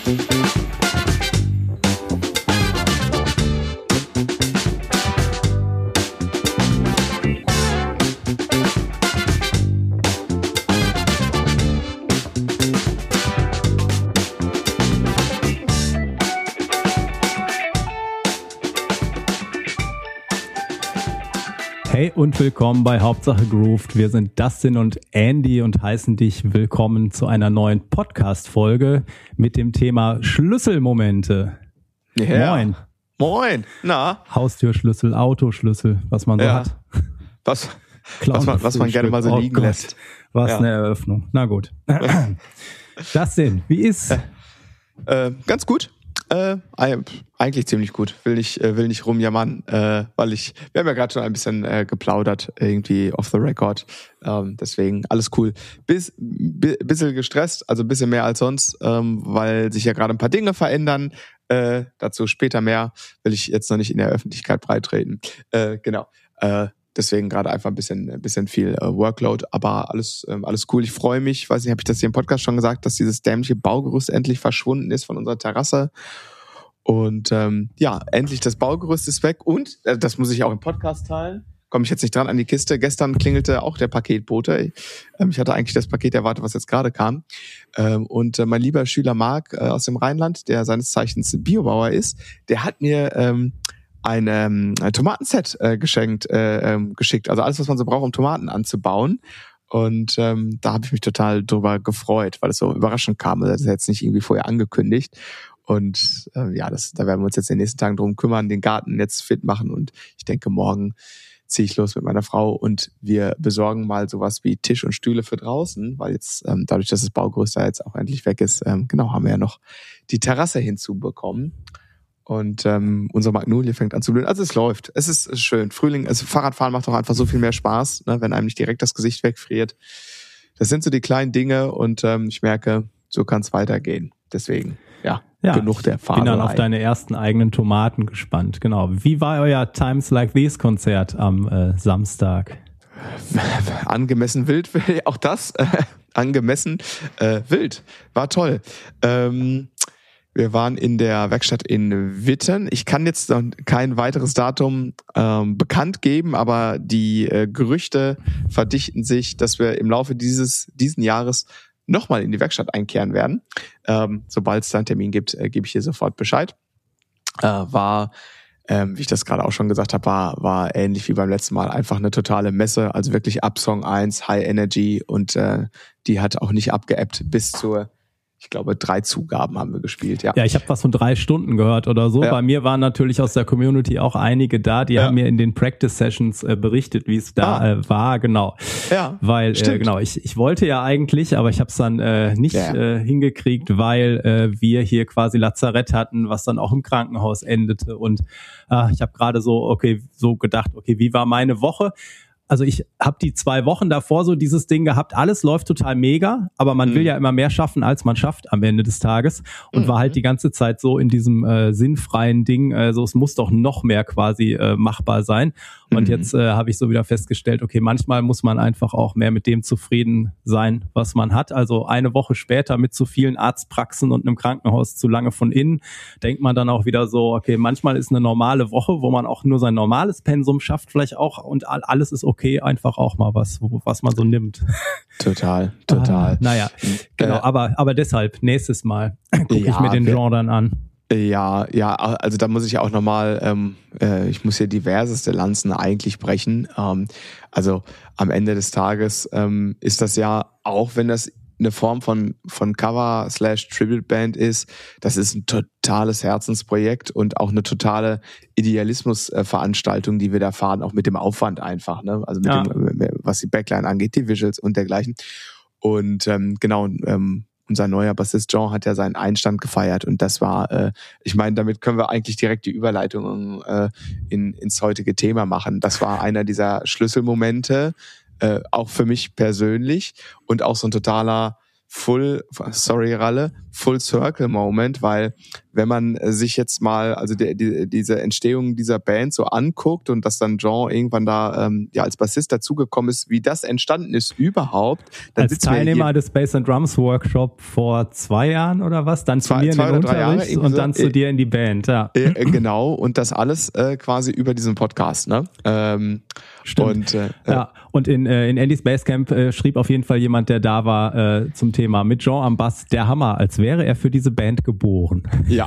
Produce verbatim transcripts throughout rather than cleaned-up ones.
Hey und willkommen bei Hauptsache Grooved. Wir sind Dustin und Andy und heißen dich willkommen zu einer neuen Podcast-Folge mit dem Thema Schlüsselmomente. Ja. Moin. Moin. Na? Haustürschlüssel, Autoschlüssel, was man so ja. hat. Was, was, man, was man gerne mal so oh liegen Gott. lässt. Was ja. eine Eröffnung. Na gut. Dustin, wie ist? Äh, ganz gut. Äh, eigentlich ziemlich gut. Will nicht, äh, will nicht rumjammern, äh, weil ich, wir haben ja gerade schon ein bisschen äh, geplaudert, irgendwie off the record. Ähm, deswegen alles cool. Bis, bi, bisschen gestresst, also ein bisschen mehr als sonst, ähm, weil sich ja gerade ein paar Dinge verändern. Äh, dazu später mehr, will ich jetzt noch nicht in der Öffentlichkeit breitreten. Äh, genau. Äh, Deswegen gerade einfach ein bisschen, ein bisschen viel äh, Workload, aber alles, ähm, alles cool. Ich freue mich, weiß nicht, habe ich das hier im Podcast schon gesagt, dass dieses dämliche Baugerüst endlich verschwunden ist von unserer Terrasse. Und ähm, ja, endlich das Baugerüst ist weg und, äh, das muss ich auch im Podcast teilen, komme ich jetzt nicht dran an die Kiste. Gestern klingelte auch der Paketbote. Ähm, ich hatte eigentlich das Paket erwartet, was jetzt gerade kam. Ähm, und äh, mein lieber Schüler Marc äh, aus dem Rheinland, der seines Zeichens Biobauer ist, der hat mir ähm, ein, ähm, ein Tomatenset äh, geschenkt, äh, ähm, geschickt. Also alles, was man so braucht, um Tomaten anzubauen. Und ähm, da habe ich mich total drüber gefreut, weil es so überraschend kam. Also das ist jetzt nicht irgendwie vorher angekündigt. Und äh, ja, das, da werden wir uns jetzt in den nächsten Tagen drum kümmern, den Garten jetzt fit machen. Und ich denke, morgen ziehe ich los mit meiner Frau und wir besorgen mal sowas wie Tisch und Stühle für draußen, weil jetzt ähm, dadurch, dass das Baugerüst da jetzt auch endlich weg ist, ähm, genau, haben wir ja noch die Terrasse hinzubekommen. Und ähm, unsere Magnolie fängt an zu blühen. Also es läuft. Es ist, es ist schön. Frühling, also Fahrradfahren macht doch einfach so viel mehr Spaß, ne, wenn einem nicht direkt das Gesicht wegfriert. Das sind so die kleinen Dinge und ähm, ich merke, so kann es weitergehen. Deswegen, ja, ja, genug der Fahrerei. Ich bin dann auf deine ersten eigenen Tomaten gespannt. Genau. Wie war euer Times Like These Konzert am äh, Samstag? Angemessen wild, auch das, äh, angemessen äh, wild. War toll. Ähm, Wir waren in der Werkstatt in Witten. Ich kann jetzt noch kein weiteres Datum ähm, bekannt geben, aber die äh, Gerüchte verdichten sich, dass wir im Laufe dieses diesen Jahres nochmal in die Werkstatt einkehren werden. Ähm, sobald es da einen Termin gibt, äh, gebe ich hier sofort Bescheid. Äh, war, ähm, wie ich das gerade auch schon gesagt habe, war, war ähnlich wie beim letzten Mal einfach eine totale Messe. Also wirklich ab Song eins, High Energy und äh, die hat auch nicht abgeebbt bis zur, ich glaube, drei Zugaben haben wir gespielt, ja. Ja, ich habe was von drei Stunden gehört oder so. Ja. Bei mir waren natürlich aus der Community auch einige da, die ja. haben mir in den Practice-Sessions äh, berichtet, wie es da ah. äh, war, genau. Ja, weil, äh, genau, ich, ich wollte ja eigentlich, aber ich habe es dann äh, nicht ja. äh, hingekriegt, weil äh, wir hier quasi Lazarett hatten, was dann auch im Krankenhaus endete. Und äh, ich habe gerade so, okay, so gedacht, okay, wie war meine Woche? Also ich habe die zwei Wochen davor so dieses Ding gehabt, alles läuft total mega, aber man mhm. will ja immer mehr schaffen, als man schafft am Ende des Tages und mhm. war halt die ganze Zeit so in diesem äh, sinnfreien Ding, äh, so es muss doch noch mehr quasi äh, machbar sein. Und mhm. jetzt äh, habe ich so wieder festgestellt, okay, manchmal muss man einfach auch mehr mit dem zufrieden sein, was man hat. Also eine Woche später mit zu vielen Arztpraxen und einem Krankenhaus zu lange von innen, denkt man dann auch wieder so, okay, manchmal ist eine normale Woche, wo man auch nur sein normales Pensum schafft, vielleicht auch und alles ist okay, einfach auch mal was, was man so nimmt. Total, total. Ah, naja, genau, äh, aber, aber deshalb, nächstes Mal gucke ja, ich mir den Genre dann an. Ja, ja, also da muss ich auch nochmal, ähm, äh, ich muss hier diverseste Lanzen eigentlich brechen. Ähm, also am Ende des Tages ähm, ist das ja, auch wenn das eine Form von von Cover slash Tribute Band ist, das ist ein totales Herzensprojekt und auch eine totale Idealismusveranstaltung, die wir da fahren, auch mit dem Aufwand einfach, ne? Also mit ja. dem, was die Backline angeht, die Visuals und dergleichen. Und ähm, genau, ähm, unser neuer Bassist Jean hat ja seinen Einstand gefeiert und das war, äh, ich meine, damit können wir eigentlich direkt die Überleitung äh, in, ins heutige Thema machen. Das war einer dieser Schlüsselmomente, äh, auch für mich persönlich und auch so ein totaler Full, sorry Ralle, Full Circle Moment, weil wenn man sich jetzt mal, also die, die, diese Entstehung dieser Band so anguckt und dass dann Jean irgendwann da ähm, ja als Bassist dazugekommen ist, wie das entstanden ist überhaupt. Dann als Teilnehmer des Bass and Drums Workshop vor zwei Jahren oder was? Dann zu zwei, mir in den Unterricht und dann so, zu dir in die Band. Ja. Äh, genau, und das alles äh, quasi über diesen Podcast. Ne? Ähm, Stimmt. Und, äh, ja, und in, äh, in Andys Basecamp äh, schrieb auf jeden Fall jemand, der da war, äh, zum Thema mit Jean am Bass, der Hammer, als wäre er für diese Band geboren. Ja.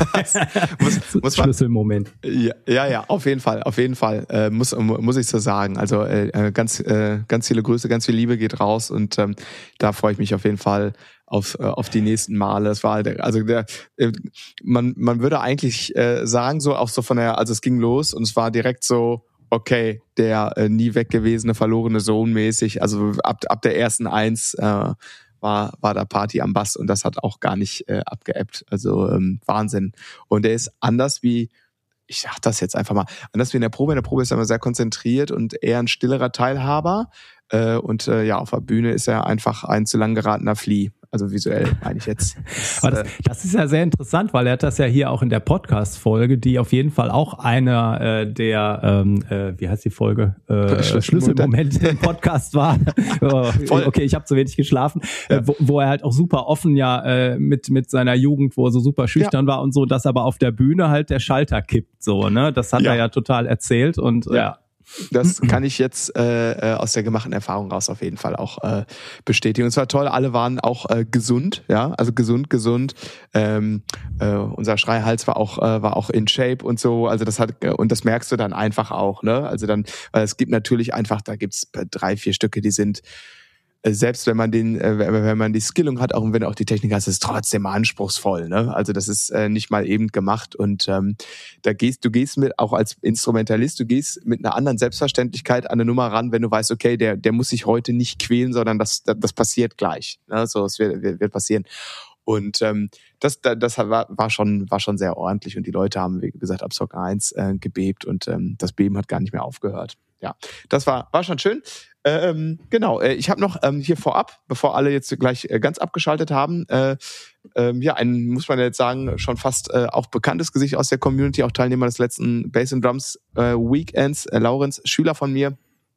muss, muss man, Schlüsselmoment. Ja, ja, ja, auf jeden Fall, auf jeden Fall, äh, muss, muss ich so sagen. Also äh, ganz, äh, ganz viele Grüße, ganz viel Liebe geht raus und ähm, da freue ich mich auf jeden Fall auf äh, auf die nächsten Male. Es war halt, also der äh, man man würde eigentlich äh, sagen, so auch so von der, also es ging los und es war direkt so, okay, der äh, nie weggewesene verlorene Sohn mäßig, also ab ab der ersten Eins äh, war war da Party am Bass und das hat auch gar nicht äh, abgeebbt. Also ähm, Wahnsinn. Und er ist anders wie, ich sag das jetzt einfach mal, anders wie in der Probe. In der Probe ist er immer sehr konzentriert und eher ein stillerer Teilhaber. Äh, und äh, ja, auf der Bühne ist er einfach ein zu lang geratener Flea. Also visuell meine ich jetzt. Das, Aber das, das ist ja sehr interessant, weil er hat das ja hier auch in der Podcast-Folge, die auf jeden Fall auch einer äh, der, ähm, äh, wie heißt die Folge? Äh, Schlüsselmomente im Podcast war. oh, okay, ich habe zu wenig geschlafen. Ja. Äh, wo, wo er halt auch super offen ja äh, mit mit seiner Jugend, wo er so super schüchtern ja. war und so, dass aber auf der Bühne halt der Schalter kippt. So, ne? Das hat ja. er ja total erzählt und ja. ja. Das kann ich jetzt äh, aus der gemachten Erfahrung raus auf jeden Fall auch äh, bestätigen. Und es war toll, alle waren auch äh, gesund, ja, also gesund, gesund. Ähm, äh, unser Schreihals war auch äh, war auch in Shape und so. Also das hat und das merkst du dann einfach auch, ne? Also dann, weil es gibt natürlich einfach, da gibt's drei, vier Stücke, die sind selbst wenn man den, wenn man die Skillung hat, auch wenn auch die Technik hat, ist es trotzdem anspruchsvoll, ne? Also das ist äh, nicht mal eben gemacht und ähm, da gehst du gehst mit auch als Instrumentalist, du gehst mit einer anderen Selbstverständlichkeit an eine Nummer ran, wenn du weißt, okay, der der muss sich heute nicht quälen, sondern das das, das passiert gleich, ne? So, es wird, wird, wird passieren. Und ähm, das, das war, war schon war schon sehr ordentlich und die Leute haben, wie gesagt, ab Song eins äh, gebebt und ähm, das Beben hat gar nicht mehr aufgehört. Ja, das war war schon schön. Ähm, genau, äh, ich habe noch ähm, hier vorab, bevor alle jetzt gleich äh, ganz abgeschaltet haben, äh, ähm, ja, ein, muss man jetzt sagen, schon fast äh, auch bekanntes Gesicht aus der Community, auch Teilnehmer des letzten Bass and Drums äh, Weekends, äh, Laurenz, Schüler von mir,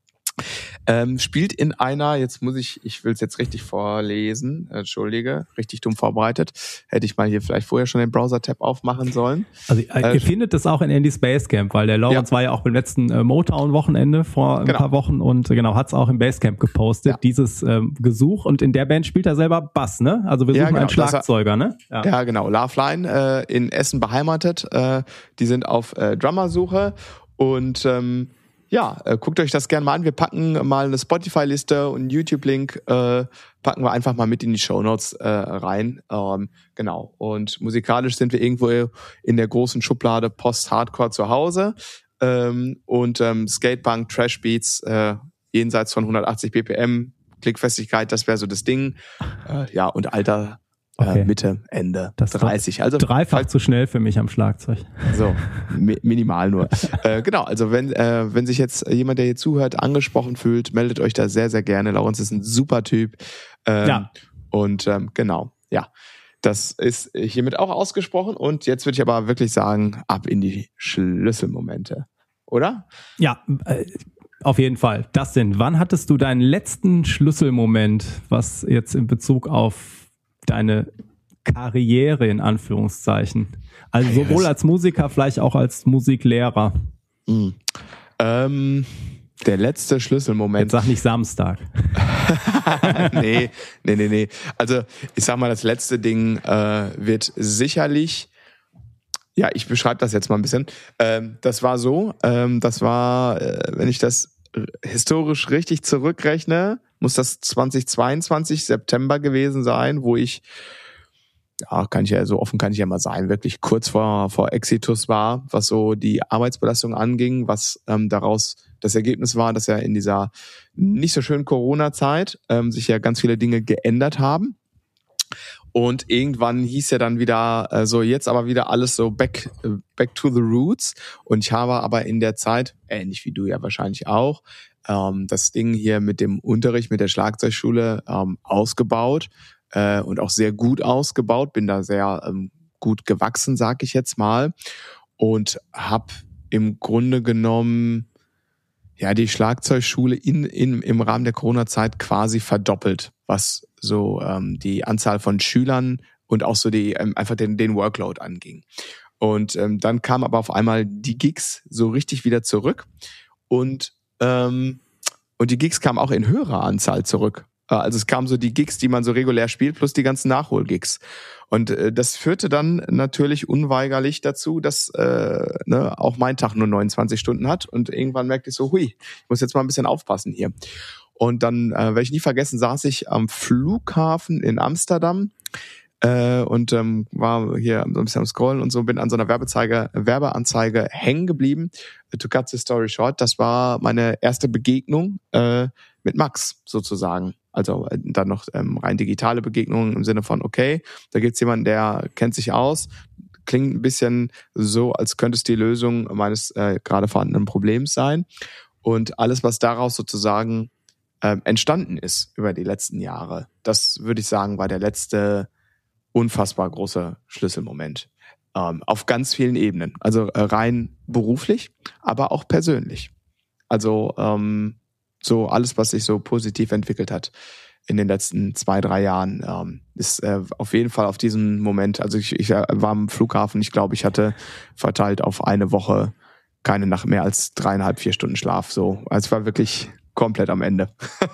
ähm, spielt in einer, jetzt muss ich, ich will es jetzt richtig vorlesen, entschuldige, richtig dumm vorbereitet, hätte ich mal hier vielleicht vorher schon den Browser-Tab aufmachen sollen. Also äh, ihr äh, findet das auch in Andys Basecamp, weil der Laurenz ja. war ja auch beim letzten äh, Motown-Wochenende vor ein genau. paar Wochen und äh, genau, hat es auch im Basecamp gepostet, ja. dieses ähm, Gesuch, und in der Band spielt er selber Bass, ne? Also wir suchen ja, genau. einen Schlagzeuger, ne? Ja, ja genau, Loveline äh, in Essen beheimatet, äh, die sind auf äh, Drummersuche und ähm, ja, äh, guckt euch das gerne mal an. Wir packen mal eine Spotify-Liste und einen YouTube-Link, äh, packen wir einfach mal mit in die Shownotes äh, rein. Ähm, genau. Und musikalisch sind wir irgendwo in der großen Schublade Post-Hardcore zu Hause. Ähm, und ähm, Skatepunk, Trash-Beats, äh, jenseits von hundertachtzig B P M, Klickfestigkeit, das wäre so das Ding. Äh, ja, und Alter, Okay. Äh, Mitte, Ende das dreißig. Also dreifach halt, zu schnell für mich am Schlagzeug. So, mi- minimal nur. äh, genau, also wenn äh, wenn sich jetzt jemand, der hier zuhört, angesprochen fühlt, meldet euch da sehr, sehr gerne. Laurenz ist ein super Typ. Ähm, ja. Und ähm, genau, ja. Das ist hiermit auch ausgesprochen. Und jetzt würde ich aber wirklich sagen, ab in die Schlüsselmomente. Oder? Ja, äh, auf jeden Fall. Dustin, wann hattest du deinen letzten Schlüsselmoment, was jetzt in Bezug auf deine Karriere in Anführungszeichen? Also sowohl als Musiker, vielleicht auch als Musiklehrer. Mhm. Ähm, der letzte Schlüsselmoment. Jetzt sag nicht Samstag. nee, nee, nee, nee. Also ich sag mal, das letzte Ding äh, wird sicherlich, ja, ich beschreibe das jetzt mal ein bisschen. Ähm, das war so, ähm, das war, äh, wenn ich das historisch richtig zurückrechne, muss das zweitausendzweiundzwanzig September gewesen sein, wo ich, ja, kann ich ja so offen kann ich ja mal sein, wirklich kurz vor vor Exitus war, was so die Arbeitsbelastung anging, was ähm, daraus das Ergebnis war, dass ja in dieser nicht so schönen Corona-Zeit ähm, sich ja ganz viele Dinge geändert haben. Und irgendwann hieß ja dann wieder äh, so, jetzt aber wieder alles so back äh, back to the roots. Und ich habe aber in der Zeit, ähnlich wie du ja wahrscheinlich auch, ähm, das Ding hier mit dem Unterricht, mit der Schlagzeugschule ähm, ausgebaut äh, und auch sehr gut ausgebaut. Bin da sehr ähm, gut gewachsen, sag ich jetzt mal. Und habe im Grunde genommen ja die Schlagzeugschule in, in, im Rahmen der Corona-Zeit quasi verdoppelt, was so ähm, die Anzahl von Schülern und auch so die ähm, einfach den, den Workload anging. Und ähm, dann kam aber auf einmal die Gigs so richtig wieder zurück und ähm, und die Gigs kamen auch in höherer Anzahl zurück. Also es kamen so die Gigs, die man so regulär spielt, plus die ganzen Nachholgigs. Und äh, das führte dann natürlich unweigerlich dazu, dass äh, ne, auch mein Tag nur neunundzwanzig Stunden hat. Und irgendwann merkte ich so, hui, ich muss jetzt mal ein bisschen aufpassen hier. Und dann, äh, werde ich nie vergessen, saß ich am Flughafen in Amsterdam äh, und ähm, war hier so ein bisschen am Scrollen und so, bin an so einer Werbezeige, Werbeanzeige hängen geblieben. To cut the story short, das war meine erste Begegnung äh, mit Max sozusagen. Also äh, dann noch ähm, rein digitale Begegnungen im Sinne von, okay, da gibt's jemanden, der kennt sich aus, klingt ein bisschen so, als könnte es die Lösung meines äh, gerade vorhandenen Problems sein. Und alles, was daraus sozusagen äh, entstanden ist über die letzten Jahre, das würde ich sagen, war der letzte unfassbar große Schlüsselmoment. Ähm, auf ganz vielen Ebenen. Also äh, rein beruflich, aber auch persönlich. Also ähm, so alles, was sich so positiv entwickelt hat in den letzten zwei, drei Jahren, ähm, ist äh, auf jeden Fall auf diesen Moment. Also ich, ich war am Flughafen, ich glaube, ich hatte verteilt auf eine Woche keine Nacht mehr als dreieinhalb, vier Stunden Schlaf. So, also es war wirklich komplett am Ende.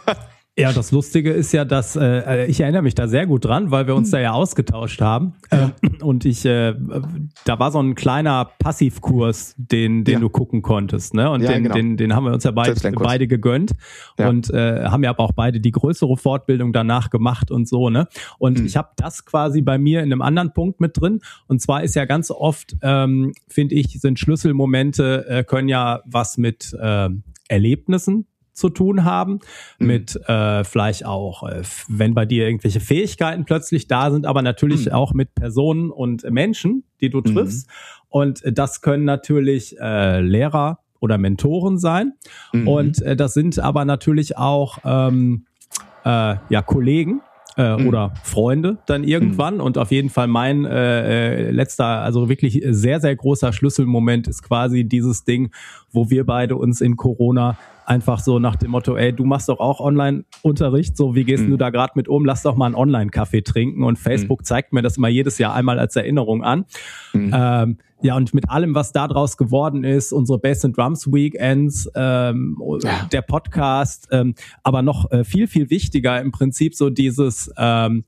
Ja, das Lustige ist ja, dass äh, ich erinnere mich da sehr gut dran, weil wir uns da ja ausgetauscht haben. Ja. Äh, und ich, äh, da war so ein kleiner Passivkurs, den, den ja. du gucken konntest, ne? Und ja, den, genau. den, den haben wir uns ja beid, beide gegönnt ja. und äh, haben ja aber auch beide die größere Fortbildung danach gemacht und so, ne? Und mhm. ich habe das quasi bei mir in einem anderen Punkt mit drin. Und zwar ist ja ganz oft, ähm, finde ich, sind Schlüsselmomente äh, können ja was mit äh, Erlebnissen zu tun haben, mhm. mit äh, vielleicht auch, äh, wenn bei dir irgendwelche Fähigkeiten plötzlich da sind, aber natürlich mhm. auch mit Personen und Menschen, die du triffst. Mhm. Und das können natürlich äh, Lehrer oder Mentoren sein. Mhm. Und äh, das sind aber natürlich auch ähm, äh, ja Kollegen, Äh, mhm. oder Freunde dann irgendwann. Mhm. Und auf jeden Fall mein äh, äh, letzter, also wirklich sehr, sehr großer Schlüsselmoment ist quasi dieses Ding, wo wir beide uns in Corona einfach so nach dem Motto, ey, du machst doch auch Online-Unterricht, so wie gehst mhm. du da gerade mit um? Lass doch mal einen Online-Kaffee trinken. Und Facebook mhm. zeigt mir das immer jedes Jahr einmal als Erinnerung an. Mhm. Ähm, ja, und mit allem, was da draus geworden ist, unsere Bass and Drums Weekends, ähm, ja. der Podcast, ähm, aber noch äh, viel, viel wichtiger im Prinzip so dieses ähm,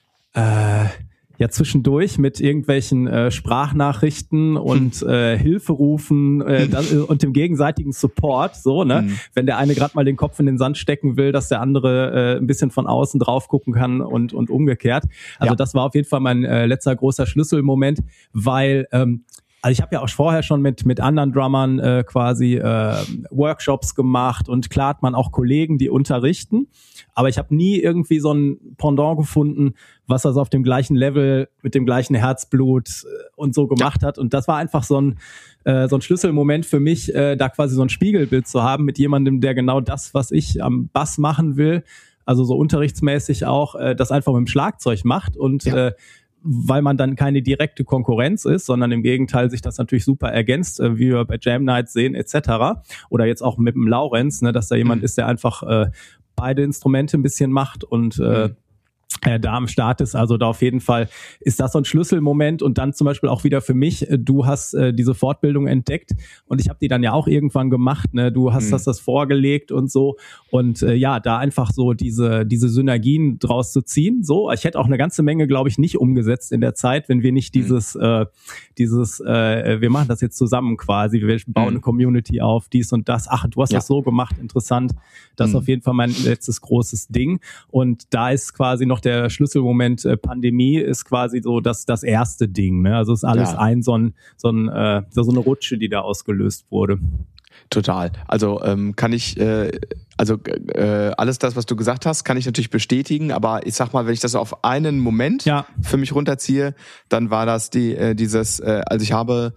äh, ja zwischendurch mit irgendwelchen äh, Sprachnachrichten und hm. äh, Hilferufen äh, das, und dem gegenseitigen Support, so, ne? Hm. Wenn der eine gerade mal den Kopf in den Sand stecken will, dass der andere äh, ein bisschen von außen drauf gucken kann und und umgekehrt. Also ja. das war auf jeden Fall mein äh, letzter großer Schlüsselmoment, weil ähm, also ich habe ja auch vorher schon mit mit anderen Drummern äh, quasi äh, Workshops gemacht und klar hat man auch Kollegen, die unterrichten, aber ich habe nie irgendwie so ein Pendant gefunden, was das auf dem gleichen Level mit dem gleichen Herzblut äh, und so gemacht ja. hat. Und das war einfach so ein äh, so ein Schlüsselmoment für mich, äh, da quasi so ein Spiegelbild zu haben mit jemandem, der genau das, was ich am Bass machen will, also so unterrichtsmäßig auch, äh, das einfach mit dem Schlagzeug macht und ja. äh, weil man dann keine direkte Konkurrenz ist, sondern im Gegenteil sich das natürlich super ergänzt, äh, wie wir bei Jam Nights sehen et cetera. Oder jetzt auch mit dem Laurenz, ne, dass da jemand mhm. ist, der einfach äh, beide Instrumente ein bisschen macht und äh, mhm. äh, da am Start ist. Also da auf jeden Fall ist das so ein Schlüsselmoment und dann zum Beispiel auch wieder für mich, äh, du hast äh, diese Fortbildung entdeckt und ich habe die dann ja auch irgendwann gemacht, ne? Du hast mhm. das, das vorgelegt und so und äh, ja, da einfach so diese diese Synergien draus zu ziehen. So, ich hätte auch eine ganze Menge, glaube ich, nicht umgesetzt in der Zeit, wenn wir nicht dieses mhm. äh, dieses äh, wir machen das jetzt zusammen quasi, wir bauen mhm. eine Community auf, dies und das. Ach, du hast ja. das so gemacht, interessant. Das mhm. ist auf jeden Fall mein letztes großes Ding und da ist quasi noch der Schlüsselmoment äh, Pandemie ist quasi so das das erste Ding, ne? Also ist alles ja. ein so ein so ein äh, so eine Rutsche, die da ausgelöst wurde. Total. Also ähm, kann ich äh, also äh, alles das, was du gesagt hast, kann ich natürlich bestätigen. Aber ich sag mal, wenn ich das auf einen Moment ja. für mich runterziehe, dann war das die äh, dieses. Äh, also ich habe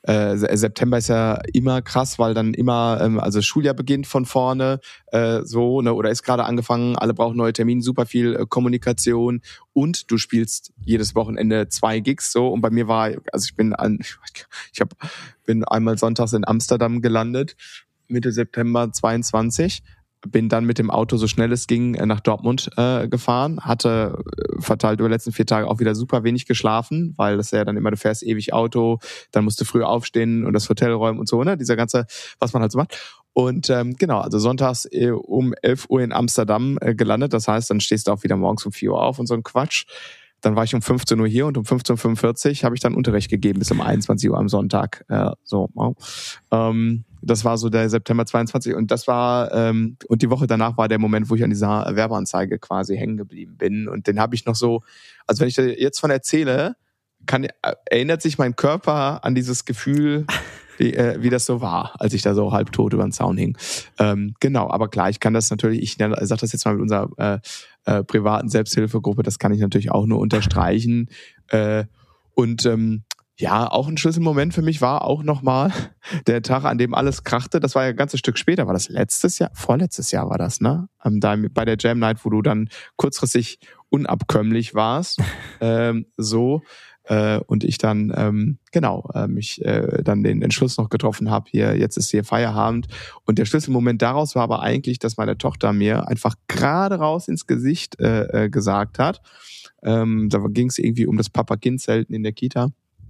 äh, September ist ja immer krass, weil dann immer, ähm, also das Schuljahr beginnt von vorne, äh, so, ne, oder ist gerade angefangen, alle brauchen neue Termine, super viel äh, Kommunikation und du spielst jedes Wochenende zwei Gigs, so, und bei mir war, also ich bin an, ich hab, bin einmal sonntags in Amsterdam gelandet, Mitte September zweiundzwanzig, bin dann mit dem Auto so schnell es ging nach Dortmund äh, gefahren, hatte äh, verteilt über die letzten vier Tage auch wieder super wenig geschlafen, weil das ja dann immer, du fährst ewig Auto, dann musst du früh aufstehen und das Hotel räumen und so, ne, dieser ganze, was man halt so macht. Und ähm, genau, also sonntags äh, um elf Uhr in Amsterdam äh, gelandet, das heißt, dann stehst du auch wieder morgens um vier Uhr auf und so ein Quatsch. Dann war ich um fünfzehn Uhr hier und um fünfzehn Uhr fünfundvierzig habe ich dann Unterricht gegeben bis um einundzwanzig Uhr am Sonntag. Äh, so, wow. ähm, das war so der September zweiundzwanzig und das war ähm, und die Woche danach war der Moment, wo ich an dieser Werbeanzeige quasi hängen geblieben bin und den habe ich noch so, also wenn ich da jetzt von erzähle, kann erinnert sich mein Körper an dieses Gefühl, wie, äh, wie das so war, als ich da so halbtot über den Zaun hing. Ähm, genau, aber klar, ich kann das natürlich, ich sage das jetzt mal mit unserer äh, äh, privaten Selbsthilfegruppe, das kann ich natürlich auch nur unterstreichen. Äh, und ähm, ja, auch ein Schlüsselmoment für mich war auch nochmal der Tag, an dem alles krachte. Das war ja ein ganzes Stück später. War das letztes Jahr? Vorletztes Jahr war das, ne? Ähm, da bei der Jam Night, wo du dann kurzfristig unabkömmlich warst. ähm, so. Äh, und ich dann, ähm, genau, äh, mich äh, dann den Entschluss noch getroffen habe, hier, jetzt ist hier Feierabend. Und der Schlüsselmoment daraus war aber eigentlich, dass meine Tochter mir einfach gerade raus ins Gesicht äh, äh, gesagt hat. Ähm, da ging es irgendwie um das Papa-Kind-Zelten in der Kita.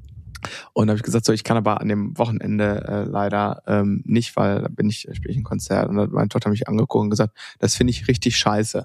Und da habe ich gesagt, so, ich kann aber an dem Wochenende äh, leider ähm, nicht, weil da bin ich, spiele ich ein Konzert. Und dann hat meine Tochter mich angeguckt und gesagt, das finde ich richtig scheiße.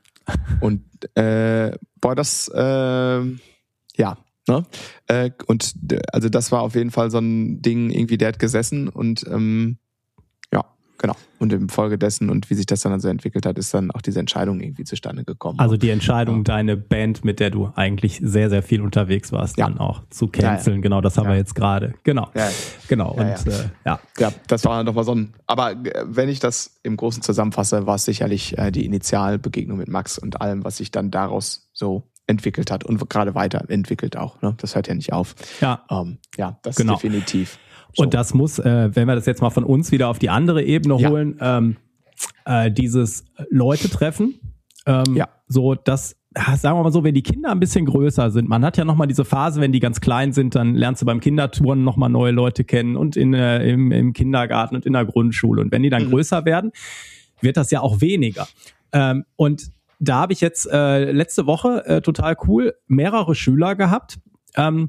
Und äh, boah, das, äh, ja, ne? Äh, und also das war auf jeden Fall so ein Ding, irgendwie der hat gesessen und ähm, ja, genau. Und im Folge dessen und wie sich das dann so entwickelt hat, ist dann auch diese Entscheidung irgendwie zustande gekommen. Also die Entscheidung, ja. deine Band, mit der du eigentlich sehr, sehr viel unterwegs warst, ja. dann auch zu canceln. Ja, ja. Genau, das haben ja. wir jetzt gerade. Genau. Ja, ja. Genau. Ja, und ja. Äh, ja. Ja, das war doch mal so ein. Aber wenn ich das im Großen zusammenfasse, war es sicherlich äh, die Initialbegegnung mit Max und allem, was sich dann daraus so entwickelt hat und gerade weiterentwickelt auch. Ne? Das hört ja nicht auf. Ja, ähm, ja, das genau. definitiv. So. Und das muss, äh, wenn wir das jetzt mal von uns wieder auf die andere Ebene ja. holen, ähm, äh, dieses Leute treffen, ähm, ja. so dass, sagen wir mal so, wenn die Kinder ein bisschen größer sind, man hat ja nochmal diese Phase, wenn die ganz klein sind, dann lernst du beim Kindertouren nochmal neue Leute kennen und in, äh, im, im Kindergarten und in der Grundschule. Und wenn die dann mhm. größer werden, wird das ja auch weniger. Ähm, und da habe ich jetzt äh, letzte Woche äh, total cool mehrere Schüler gehabt, ähm,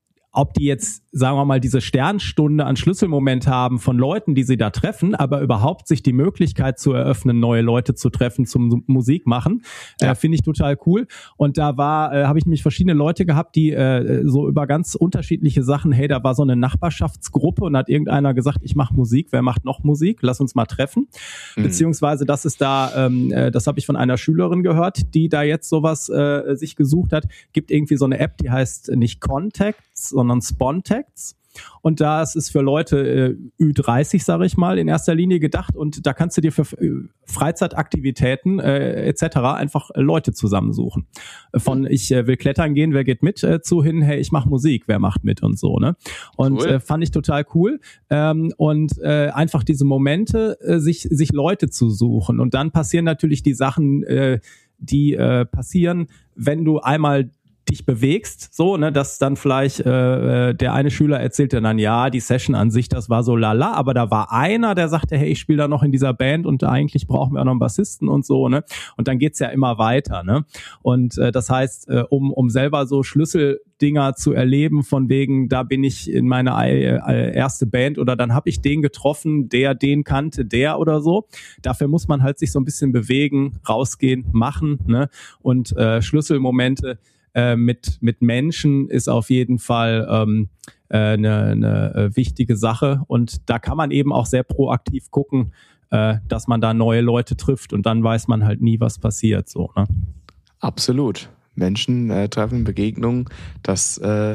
ob die jetzt, sagen wir mal, diese Sternstunde an Schlüsselmoment haben von Leuten, die sie da treffen, aber überhaupt sich die Möglichkeit zu eröffnen, neue Leute zu treffen zum Musik machen, ja. äh, finde ich total cool. Und da war, äh, habe ich nämlich verschiedene Leute gehabt, die äh, so über ganz unterschiedliche Sachen, hey, da war so eine Nachbarschaftsgruppe und hat irgendeiner gesagt, ich mache Musik, wer macht noch Musik? Lass uns mal treffen. Mhm. Beziehungsweise das ist da, ähm, äh, das habe ich von einer Schülerin gehört, die da jetzt sowas äh, sich gesucht hat, gibt irgendwie so eine App, die heißt nicht Contacts, sondern Spontex. Und da ist es für Leute äh, Ü dreißig, sage ich mal, in erster Linie gedacht. Und da kannst du dir für äh, Freizeitaktivitäten äh, et cetera einfach äh, Leute zusammensuchen. Von ich äh, will klettern gehen, wer geht mit, äh, zu hin, hey, ich mache Musik, wer macht mit und so. Ne? Und cool. äh, fand ich total cool. Ähm, und äh, einfach diese Momente, äh, sich sich Leute zu suchen. Und dann passieren natürlich die Sachen, äh, die äh, passieren, wenn du einmal dich bewegst, so, ne, dass dann vielleicht äh, der eine Schüler erzählte dann, ja, die Session an sich, das war so lala, aber da war einer, der sagte, hey, ich spiele da noch in dieser Band und eigentlich brauchen wir auch noch einen Bassisten und so, ne, und dann geht's ja immer weiter, ne, und äh, das heißt, äh, um um selber so Schlüsseldinger zu erleben, von wegen, da bin ich in meine äh, erste Band oder dann habe ich den getroffen, der den kannte, der oder so, dafür muss man halt sich so ein bisschen bewegen, rausgehen, machen, ne, und äh, Schlüsselmomente mit mit Menschen ist auf jeden Fall ähm, äh, eine, eine wichtige Sache und da kann man eben auch sehr proaktiv gucken, äh, dass man da neue Leute trifft und dann weiß man halt nie, was passiert. So, ne? Absolut. Menschen äh, treffen, Begegnungen, das äh,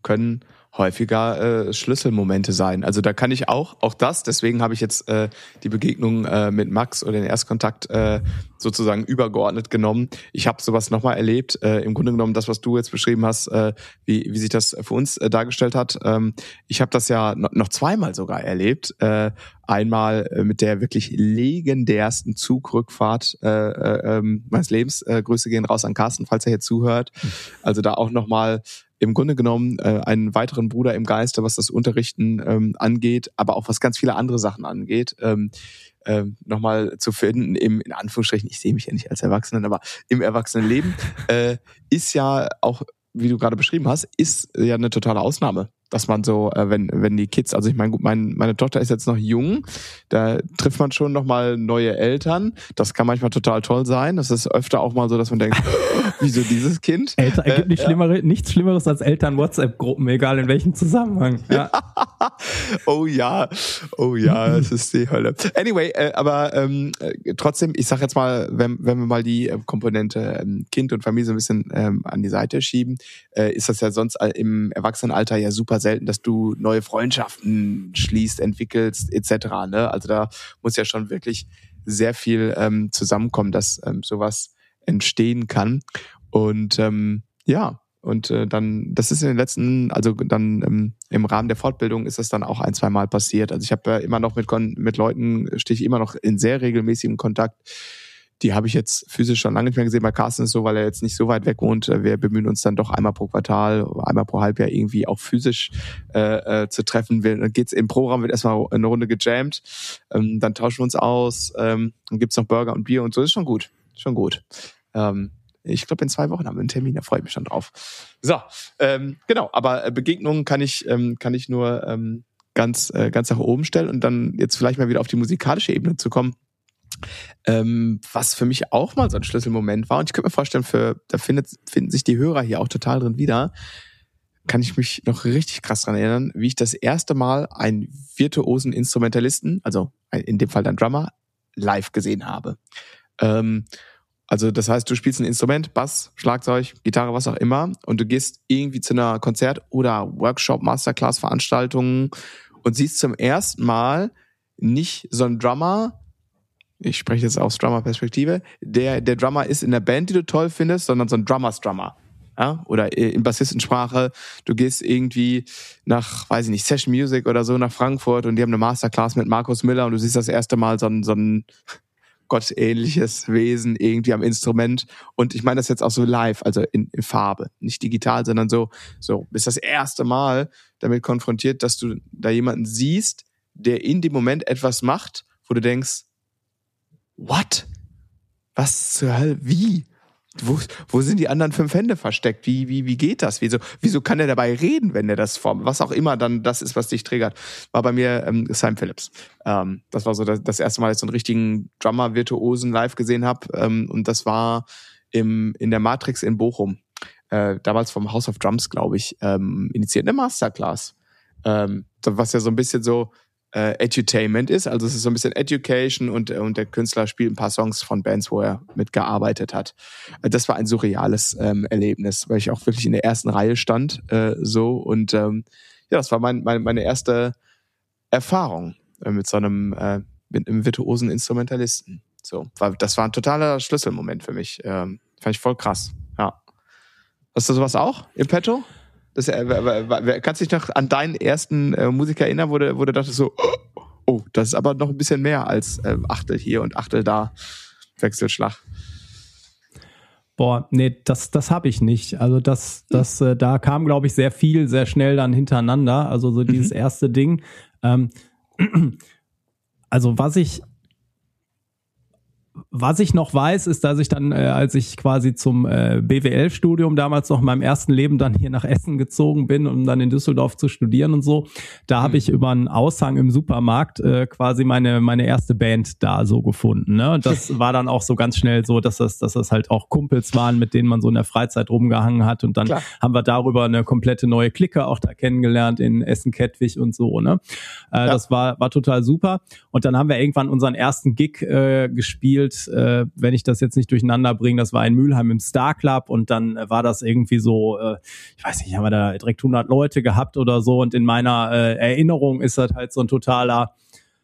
können häufiger äh, Schlüsselmomente sein. Also da kann ich auch, auch das, deswegen habe ich jetzt äh, die Begegnung äh, mit Max oder den Erstkontakt äh, sozusagen übergeordnet genommen. Ich habe sowas nochmal erlebt, äh, im Grunde genommen das, was du jetzt beschrieben hast, äh, wie, wie sich das für uns äh, dargestellt hat. Ähm, ich habe das ja no, noch zweimal sogar erlebt. Äh, einmal äh, mit der wirklich legendärsten Zugrückfahrt äh, äh, äh, meines Lebens. Äh, Grüße gehen raus an Carsten, falls er hier zuhört. Also da auch nochmal im Grunde genommen äh, einen weiteren Bruder im Geiste, was das Unterrichten ähm, angeht, aber auch was ganz viele andere Sachen angeht, ähm, ähm, nochmal zu finden im, in Anführungsstrichen, ich sehe mich ja nicht als Erwachsenen, aber im Erwachsenenleben, äh, ist ja auch, wie du gerade beschrieben hast, ist ja eine totale Ausnahme. Dass man so, äh, wenn wenn die Kids, also ich meine, gut, mein, meine Tochter ist jetzt noch jung, da trifft man schon nochmal neue Eltern. Das kann manchmal total toll sein. Das ist öfter auch mal so, dass man denkt, wieso dieses Kind? Eltern, äh, gibt nicht schlimmere, ja. nichts Schlimmeres als Eltern-WhatsApp-Gruppen, egal in welchem Zusammenhang. Ja. Oh ja, oh ja, es ist die Hölle. Anyway, äh, aber ähm, trotzdem, ich sag jetzt mal, wenn, wenn wir mal die äh, Komponente ähm, Kind und Familie so ein bisschen ähm, an die Seite schieben, äh, ist das ja sonst im Erwachsenenalter ja super selten, dass du neue Freundschaften schließt, entwickelst, et cetera. Ne? Also da muss ja schon wirklich sehr viel ähm, zusammenkommen, dass ähm, sowas entstehen kann. Und ähm, ja, und äh, dann, das ist in den letzten, also dann ähm, im Rahmen der Fortbildung ist das dann auch ein, zwei Mal passiert. Also ich habe ja immer noch mit mit Leuten, stehe ich immer noch in sehr regelmäßigem Kontakt. Die habe ich jetzt physisch schon lange nicht mehr gesehen. Bei Carsten ist so, weil er jetzt nicht so weit weg wohnt. Wir bemühen uns dann doch einmal pro Quartal, einmal pro Halbjahr irgendwie auch physisch äh, äh, zu treffen. Dann geht's im Programm, wird erstmal eine Runde gejammt. Ähm, dann tauschen wir uns aus. Ähm, dann gibt's noch Burger und Bier und so. Ist schon gut. Schon gut. Ähm, ich glaube, in zwei Wochen haben wir einen Termin. Da freue ich mich schon drauf. So, ähm, genau. Aber Begegnungen kann ich ähm, kann ich nur ähm, ganz äh, ganz nach oben stellen. Und dann jetzt vielleicht mal wieder auf die musikalische Ebene zu kommen. Ähm, was für mich auch mal so ein Schlüsselmoment war, und ich könnte mir vorstellen, für da findet, finden sich die Hörer hier auch total drin wieder, kann ich mich noch richtig krass dran erinnern, wie ich das erste Mal einen virtuosen Instrumentalisten, also in dem Fall dann Drummer, live gesehen habe. Ähm, also das heißt, du spielst ein Instrument, Bass, Schlagzeug, Gitarre, was auch immer, und du gehst irgendwie zu einer Konzert- oder Workshop, Masterclass-Veranstaltung und siehst zum ersten Mal nicht so einen Drummer, ich spreche jetzt aus Drummer-Perspektive, der, der Drummer ist in der Band, die du toll findest, sondern so ein Drummers-Drummer. Ja? Oder in Bassistensprache, du gehst irgendwie nach, weiß ich nicht, Session Music oder so nach Frankfurt und die haben eine Masterclass mit Markus Miller und du siehst das erste Mal so ein, so ein gottähnliches Wesen irgendwie am Instrument. Und ich meine das jetzt auch so live, also in, in Farbe. Nicht digital, sondern so, so, bist das erste Mal damit konfrontiert, dass du da jemanden siehst, der in dem Moment etwas macht, wo du denkst, what? Was zur Hölle? Wie? Wo, wo sind die anderen fünf Hände versteckt? Wie, wie, wie geht das? Wieso, wieso kann er dabei reden, wenn er das formt? Was auch immer dann das ist, was dich triggert. War bei mir ähm, Sam Phillips. Ähm, das war so das, das erste Mal, dass ich so einen richtigen Drummer-Virtuosen live gesehen habe. Ähm, und das war im, in der Matrix in Bochum. Äh, damals vom House of Drums, glaube ich, ähm, initiiert eine Masterclass. Ähm, was ja so ein bisschen so Äh, Edutainment ist, also es ist so ein bisschen Education und, und der Künstler spielt ein paar Songs von Bands, wo er mitgearbeitet hat. Das war ein surreales ähm, Erlebnis, weil ich auch wirklich in der ersten Reihe stand, äh, so und ähm, ja, das war mein, mein, meine erste Erfahrung äh, mit so einem äh, mit einem virtuosen Instrumentalisten. So, war, das war ein totaler Schlüsselmoment für mich. Ähm, fand ich voll krass. Ja. Hast du sowas auch im Petto? Das, äh, kannst du dich noch an deinen ersten äh, Musiker erinnern, wo du, wo du dachtest so, oh, das ist aber noch ein bisschen mehr als äh, Achtel hier und Achtel da, Wechselschlag. Boah, nee, das, das habe ich nicht. Also das, das, äh, da kam, glaube ich, sehr viel, sehr schnell dann hintereinander. Also so dieses mhm. erste Ding. Ähm, also was ich Was ich noch weiß, ist, dass ich dann, äh, als ich quasi zum äh, B W L-Studium damals noch in meinem ersten Leben dann hier nach Essen gezogen bin, um dann in Düsseldorf zu studieren und so, da mhm. habe ich über einen Aushang im Supermarkt äh, quasi meine meine erste Band da so gefunden. Ne? Und das war dann auch so ganz schnell so, dass das, dass das halt auch Kumpels waren, mit denen man so in der Freizeit rumgehangen hat. Und dann Klar. haben wir darüber eine komplette neue Clique auch da kennengelernt in Essen-Kettwig und so. Ne? Äh, ja. Das war war total super. Und dann haben wir irgendwann unseren ersten Gig äh, gespielt Konzert, äh, wenn ich das jetzt nicht durcheinander bringe, das war in Mülheim im Star Club und dann äh, war das irgendwie so, äh, ich weiß nicht, haben wir da direkt hundert Leute gehabt oder so und in meiner äh, Erinnerung ist das halt so ein totaler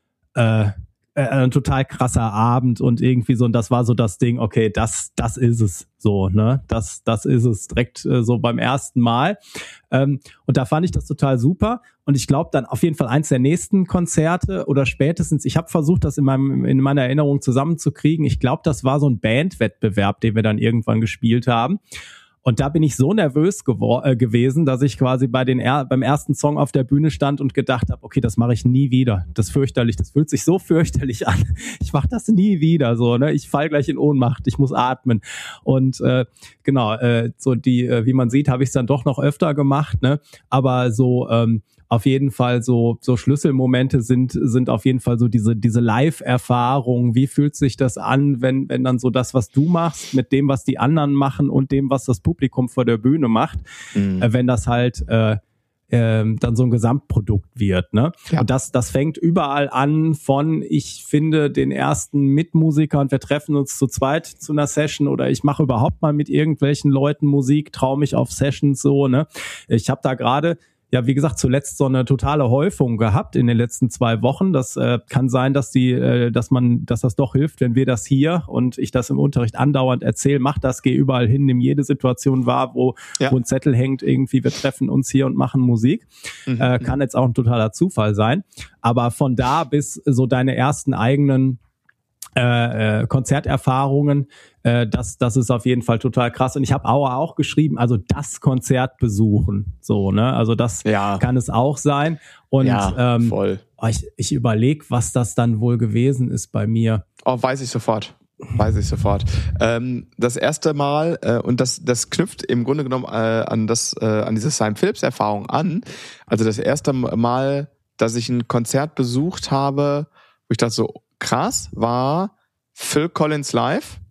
äh, ein total krasser Abend und irgendwie so, und das war so das Ding, okay, das das ist es so, ne, das das ist es direkt äh, so beim ersten Mal ähm, und da fand ich das total super und ich glaube dann auf jeden Fall eins der nächsten Konzerte oder spätestens, ich habe versucht, das in meinem in meiner Erinnerung zusammenzukriegen, ich glaube, das war so ein Bandwettbewerb, den wir dann irgendwann gespielt haben. Und da bin ich so nervös gewor- äh, gewesen, dass ich quasi bei den er- beim ersten Song auf der Bühne stand und gedacht habe, okay, das mache ich nie wieder. Das ist fürchterlich, das fühlt sich so fürchterlich an. Ich mache das nie wieder, so, ne? Ich fall gleich in Ohnmacht, ich muss atmen. Und äh, genau, äh, so die, äh, wie man sieht, habe ich es dann doch noch öfter gemacht, ne? Aber so ähm, auf jeden Fall so so Schlüsselmomente sind sind auf jeden Fall so diese diese Live-Erfahrung. Wie fühlt sich das an, wenn wenn dann so das, was du machst, mit dem, was die anderen machen und dem, was das Publikum vor der Bühne macht, mhm. äh, wenn das halt äh, äh, dann so ein Gesamtprodukt wird, ne? Ja. Und das das fängt überall an von, ich finde den ersten Mitmusiker und wir treffen uns zu zweit zu einer Session oder ich mache überhaupt mal mit irgendwelchen Leuten Musik, traue mich auf Sessions so, ne? Ich habe da gerade ja, wie gesagt, zuletzt so eine totale Häufung gehabt in den letzten zwei Wochen. Das äh, kann sein, dass die, äh, dass man, dass das doch hilft, wenn wir das hier und ich das im Unterricht andauernd erzähle. Mach das, geh überall hin, nimm jede Situation wahr, wo, ja. wo ein Zettel hängt, irgendwie, wir treffen uns hier und machen Musik. Mhm. Äh, kann jetzt auch ein totaler Zufall sein. Aber von da bis so deine ersten eigenen Äh, äh, Konzerterfahrungen, äh, das das ist auf jeden Fall total krass und ich habe auch auch geschrieben, also das Konzert besuchen, so, ne, also das ja. kann es auch sein und ja, ähm, voll. ich, ich überlege, was das dann wohl gewesen ist bei mir. Oh, weiß ich sofort. Weiß ich sofort. Ähm, das erste Mal, äh, und das das knüpft im Grunde genommen äh, an das äh, an diese Simon Phillips Erfahrung an. Also das erste Mal, dass ich ein Konzert besucht habe, wo ich dachte so, krass, war Phil Collins live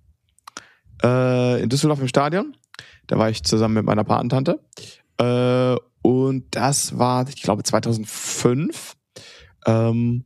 äh, in Düsseldorf im Stadion. Da war ich zusammen mit meiner Patentante. Äh, und das war, ich glaube, zweitausendfünf. Ähm,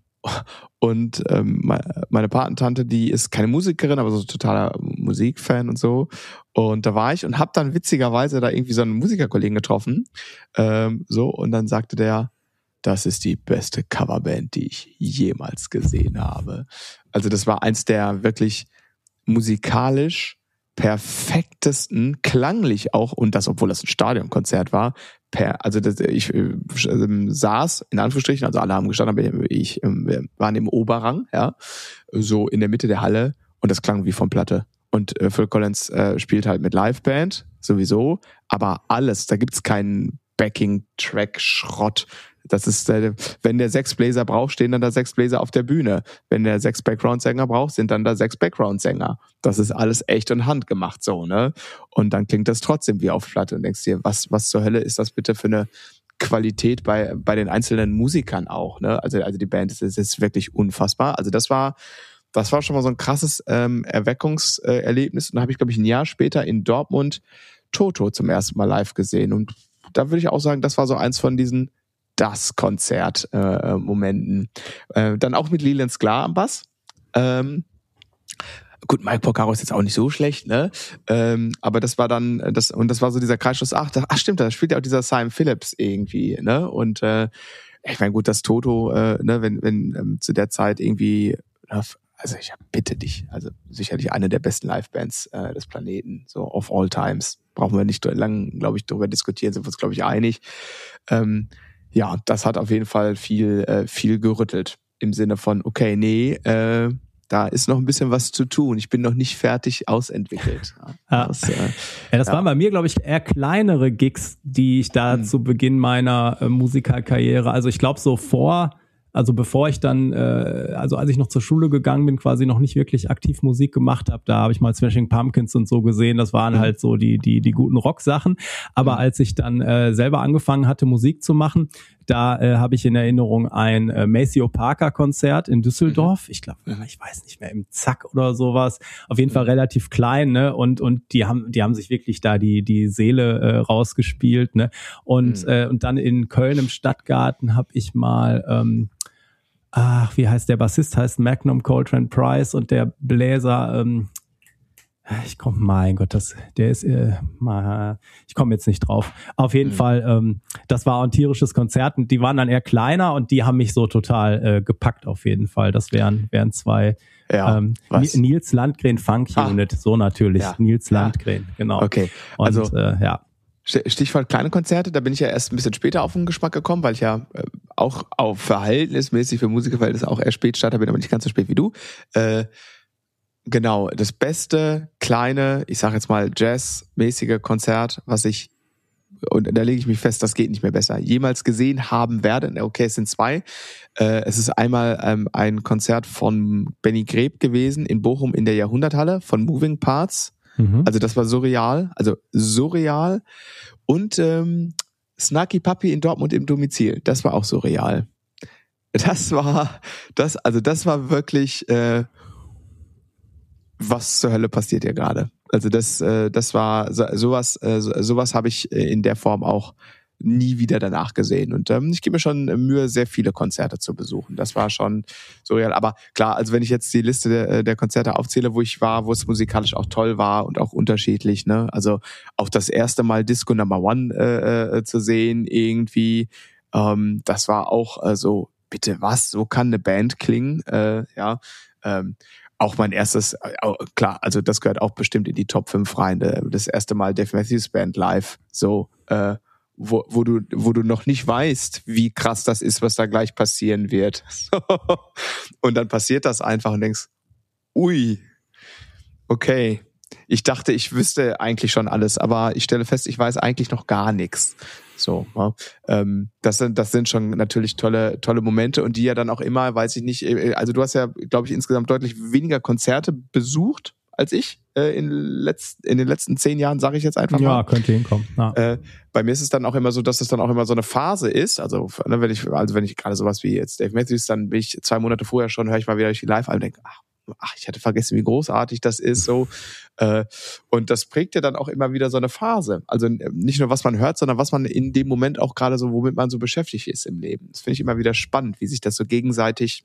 und ähm, meine Patentante, die ist keine Musikerin, aber so totaler Musikfan und so. Und da war ich und hab dann witzigerweise da irgendwie so einen Musikerkollegen getroffen. Ähm, so, und dann sagte der, das ist die beste Coverband, die ich jemals gesehen habe. Also das war eins der wirklich musikalisch perfektesten, klanglich auch, und das, obwohl das ein Stadionkonzert war, per, also das, ich äh, saß, in Anführungsstrichen, also alle haben gestanden, aber ich, wir waren im Oberrang, ja, so in der Mitte der Halle, und das klang wie von Platte. Und äh, Phil Collins äh, spielt halt mit Liveband, sowieso, aber alles, da gibt's keinen Backing-Track-Schrott. Das ist, wenn der sechs Bläser braucht, stehen dann da sechs Bläser auf der Bühne. Wenn der sechs Background-Sänger braucht, sind dann da sechs Background-Sänger. Das ist alles echt und handgemacht so, ne? Und dann klingt das trotzdem wie auf Platte und denkst dir, was, was zur Hölle ist das bitte für eine Qualität bei, bei den einzelnen Musikern auch, ne? Also, also die Band ist, ist wirklich unfassbar. Also das war, das war schon mal so ein krasses ähm, Erweckungserlebnis. Und dann habe ich, glaube ich, ein Jahr später in Dortmund Toto zum ersten Mal live gesehen. Und da würde ich auch sagen, das war so eins von diesen das Konzert-Momenten. Äh, äh, dann auch mit Leland Sklar am Bass. Ähm, gut, Mike Porcaro ist jetzt auch nicht so schlecht, ne? Ähm, aber das war dann, das und das war so dieser Kreisschluss, ach, da, ach stimmt, da spielt ja auch dieser Simon Phillips irgendwie, ne? Und äh, ich meine, gut, das Toto, äh, ne, wenn, wenn ähm, zu der Zeit irgendwie, also ich bitte dich, also sicherlich eine der besten Livebands äh, des Planeten, so of all times. Brauchen wir nicht lang, glaube ich, darüber diskutieren, sind wir uns, glaube ich, einig. Ähm, Ja, das hat auf jeden Fall viel, äh, viel gerüttelt. Im Sinne von, okay, nee, äh, da ist noch ein bisschen was zu tun. Ich bin noch nicht fertig ausentwickelt. Ja, das, äh, ja, das ja. waren bei mir, glaube ich, eher kleinere Gigs, die ich da hm. zu Beginn meiner äh, Musikerkarriere, also ich glaube so vor, also bevor ich dann, äh, also als ich noch zur Schule gegangen bin, quasi noch nicht wirklich aktiv Musik gemacht habe, da habe ich mal Smashing Pumpkins und so gesehen, das waren mhm. halt so die die die guten Rocksachen, aber mhm. als ich dann äh, selber angefangen hatte, Musik zu machen, da äh, habe ich in Erinnerung ein äh, Maceo Parker Konzert in Düsseldorf, ich glaube, ich weiß nicht mehr, im Zack oder sowas, auf jeden Fall relativ klein, ne, und und die haben die haben sich wirklich da die die Seele äh, rausgespielt, ne, und mhm. äh, und dann in Köln im Stadtgarten habe ich mal ähm, ach, wie heißt der Bassist, heißt Magnum Coltrane Price und der Bläser, ähm, ich komme, mein Gott, das, der ist, äh, mal, ich komme jetzt nicht drauf. Auf jeden mhm. Fall, ähm, das war ein tierisches Konzert und die waren dann eher kleiner und die haben mich so total äh, gepackt auf jeden Fall. Das wären, wären zwei, ja, ähm, Nils Landgren Funk Unit, ah. so natürlich, ja. Nils Landgren, ja. genau. Okay, und, also, äh, ja. Stichwort kleine Konzerte, da bin ich ja erst ein bisschen später auf den Geschmack gekommen, weil ich ja äh, auch auf verhältnismäßig für Musikerverhältnisse auch erst Spätstarter bin, aber nicht ganz so spät wie du. Äh, genau, das beste kleine, ich sag jetzt mal Jazz-mäßige Konzert, was ich, und da lege ich mich fest, das geht nicht mehr besser, jemals gesehen haben werde. Okay, es sind zwei. Äh, es ist einmal ähm, ein Konzert von Benny Greb gewesen in Bochum in der Jahrhunderthalle von Moving Parts. Mhm. Also das war surreal, also surreal. Und ähm, Snarky Puppy in Dortmund im Domizil, das war auch surreal. Das war, das, also das war wirklich, äh, was zur Hölle passiert hier gerade? Also das, äh, das war so, sowas, äh, sowas habe ich in der Form auch nie wieder danach gesehen. Und ähm, ich gebe mir schon Mühe, sehr viele Konzerte zu besuchen. Das war schon surreal. Aber klar, also wenn ich jetzt die Liste der, der Konzerte aufzähle, wo ich war, wo es musikalisch auch toll war und auch unterschiedlich, ne? Also auch das erste Mal Disco Number One äh, äh, zu sehen irgendwie, ähm, das war auch äh, so, bitte was, so kann eine Band klingen, äh, ja, ähm, auch mein erstes, äh, klar, also das gehört auch bestimmt in die Top fünf rein, äh, das erste Mal Dave Matthews Band live, so, äh, wo, wo du, wo du noch nicht weißt, wie krass das ist, was da gleich passieren wird. Und dann passiert das einfach und denkst, ui, okay. Ich dachte, ich wüsste eigentlich schon alles, aber ich stelle fest, ich weiß eigentlich noch gar nichts. So, ja. ähm, das sind, das sind schon natürlich tolle, tolle Momente und die ja dann auch immer, weiß ich nicht, also du hast ja, glaube ich, insgesamt deutlich weniger Konzerte besucht als ich äh, in, letzt, in den letzten zehn Jahren, sage ich jetzt einfach mal. Ja, könnte hinkommen. Ja. Äh, bei mir ist es dann auch immer so, dass es dann auch immer so eine Phase ist. Also ne, wenn ich, also wenn ich gerade sowas wie jetzt Dave Matthews, dann bin ich zwei Monate vorher schon, höre ich mal wieder durch die Live-Alben und denke, ach, ach, ich hatte vergessen, wie großartig das ist, so. Äh, und das prägt ja dann auch immer wieder so eine Phase. Also nicht nur, was man hört, sondern was man in dem Moment auch gerade so, womit man so beschäftigt ist im Leben. Das finde ich immer wieder spannend, wie sich das so gegenseitig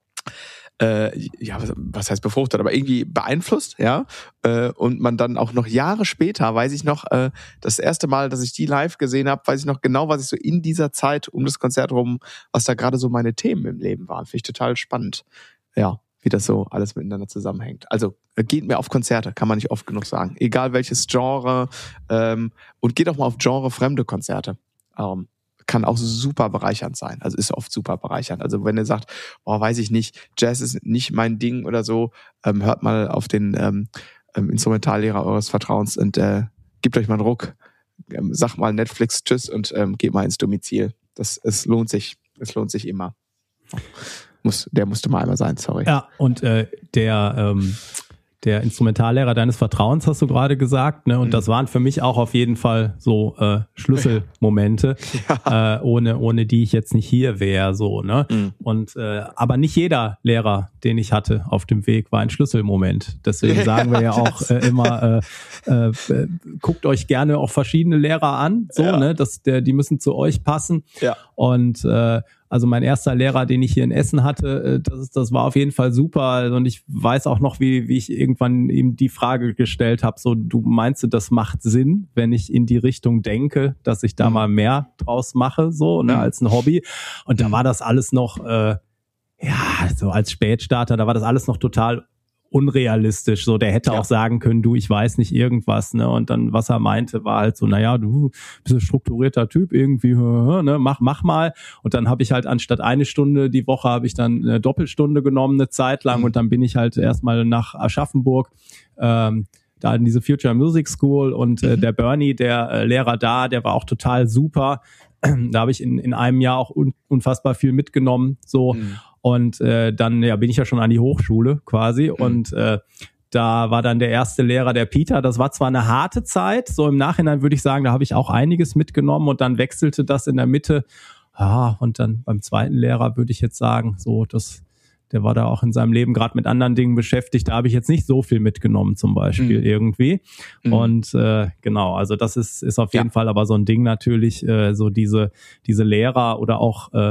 äh, ja, was, was heißt befruchtet, aber irgendwie beeinflusst, ja, äh, und man dann auch noch Jahre später, weiß ich noch, äh, das erste Mal, dass ich die live gesehen habe, weiß ich noch genau, was ich so in dieser Zeit um das Konzert rum, was da gerade so meine Themen im Leben waren. Finde ich total spannend, ja, wie das so alles miteinander zusammenhängt. Also geht mir auf Konzerte, kann man nicht oft genug sagen. Egal welches Genre, ähm, und geht auch mal auf genrefremde Konzerte. Ähm, kann auch super bereichernd sein. Also ist oft super bereichernd. Also wenn ihr sagt, oh, weiß ich nicht, Jazz ist nicht mein Ding oder so, ähm, hört mal auf den ähm, Instrumentallehrer eures Vertrauens und äh, gebt euch mal einen Ruck. Ähm, sagt mal Netflix Tschüss und ähm, geht mal ins Domizil. Das, es lohnt sich. Es lohnt sich immer. Muss, der musste mal einmal sein, sorry. Ja, und äh, der ähm, der Instrumentallehrer deines Vertrauens, hast du gerade gesagt, ne? Und mhm. das waren für mich auch auf jeden Fall so äh, Schlüsselmomente, ja. äh, ohne ohne die ich jetzt nicht hier wäre, so, ne? Mhm. Und äh, aber nicht jeder Lehrer, den ich hatte auf dem Weg, war ein Schlüsselmoment. Deswegen sagen wir ja auch äh, immer, äh, äh, äh, guckt euch gerne auch verschiedene Lehrer an, so, ja. ne? Das, der, die müssen zu euch passen. Ja. Und äh, also mein erster Lehrer, den ich hier in Essen hatte, das, das war auf jeden Fall super. Und ich weiß auch noch, wie, wie ich irgendwann ihm die Frage gestellt habe, so, du meinst, das macht Sinn, wenn ich in die Richtung denke, dass ich da mhm. mal mehr draus mache, so, ne, mhm. als ein Hobby. Und da war das alles noch, äh, ja, so als Spätstarter, da war das alles noch total unrealistisch, so, der hätte ja. auch sagen können, du, ich weiß nicht irgendwas, ne, und dann, was er meinte, war halt so, naja, du bist ein strukturierter Typ, irgendwie, ne, mach, mach mal, und dann habe ich halt anstatt eine Stunde die Woche, habe ich dann eine Doppelstunde genommen, eine Zeit lang, mhm. und dann bin ich halt erstmal nach Aschaffenburg, ähm, da in diese Future Music School, und äh, mhm. der Bernie, der äh, Lehrer da, der war auch total super, da habe ich in, in einem Jahr auch un, unfassbar viel mitgenommen, so, mhm. Und äh, dann ja bin ich ja schon an die Hochschule quasi mhm. und äh, da war dann der erste Lehrer, der Peter. Das war zwar eine harte Zeit, so im Nachhinein würde ich sagen, da habe ich auch einiges mitgenommen und dann wechselte das in der Mitte. Ja, und dann beim zweiten Lehrer würde ich jetzt sagen, so das, der war da auch in seinem Leben gerade mit anderen Dingen beschäftigt. Da habe ich jetzt nicht so viel mitgenommen zum Beispiel mhm. irgendwie. Mhm. Und äh, genau, also das ist ist auf jeden ja. Fall aber so ein Ding natürlich, äh, so diese diese Lehrer oder auch äh,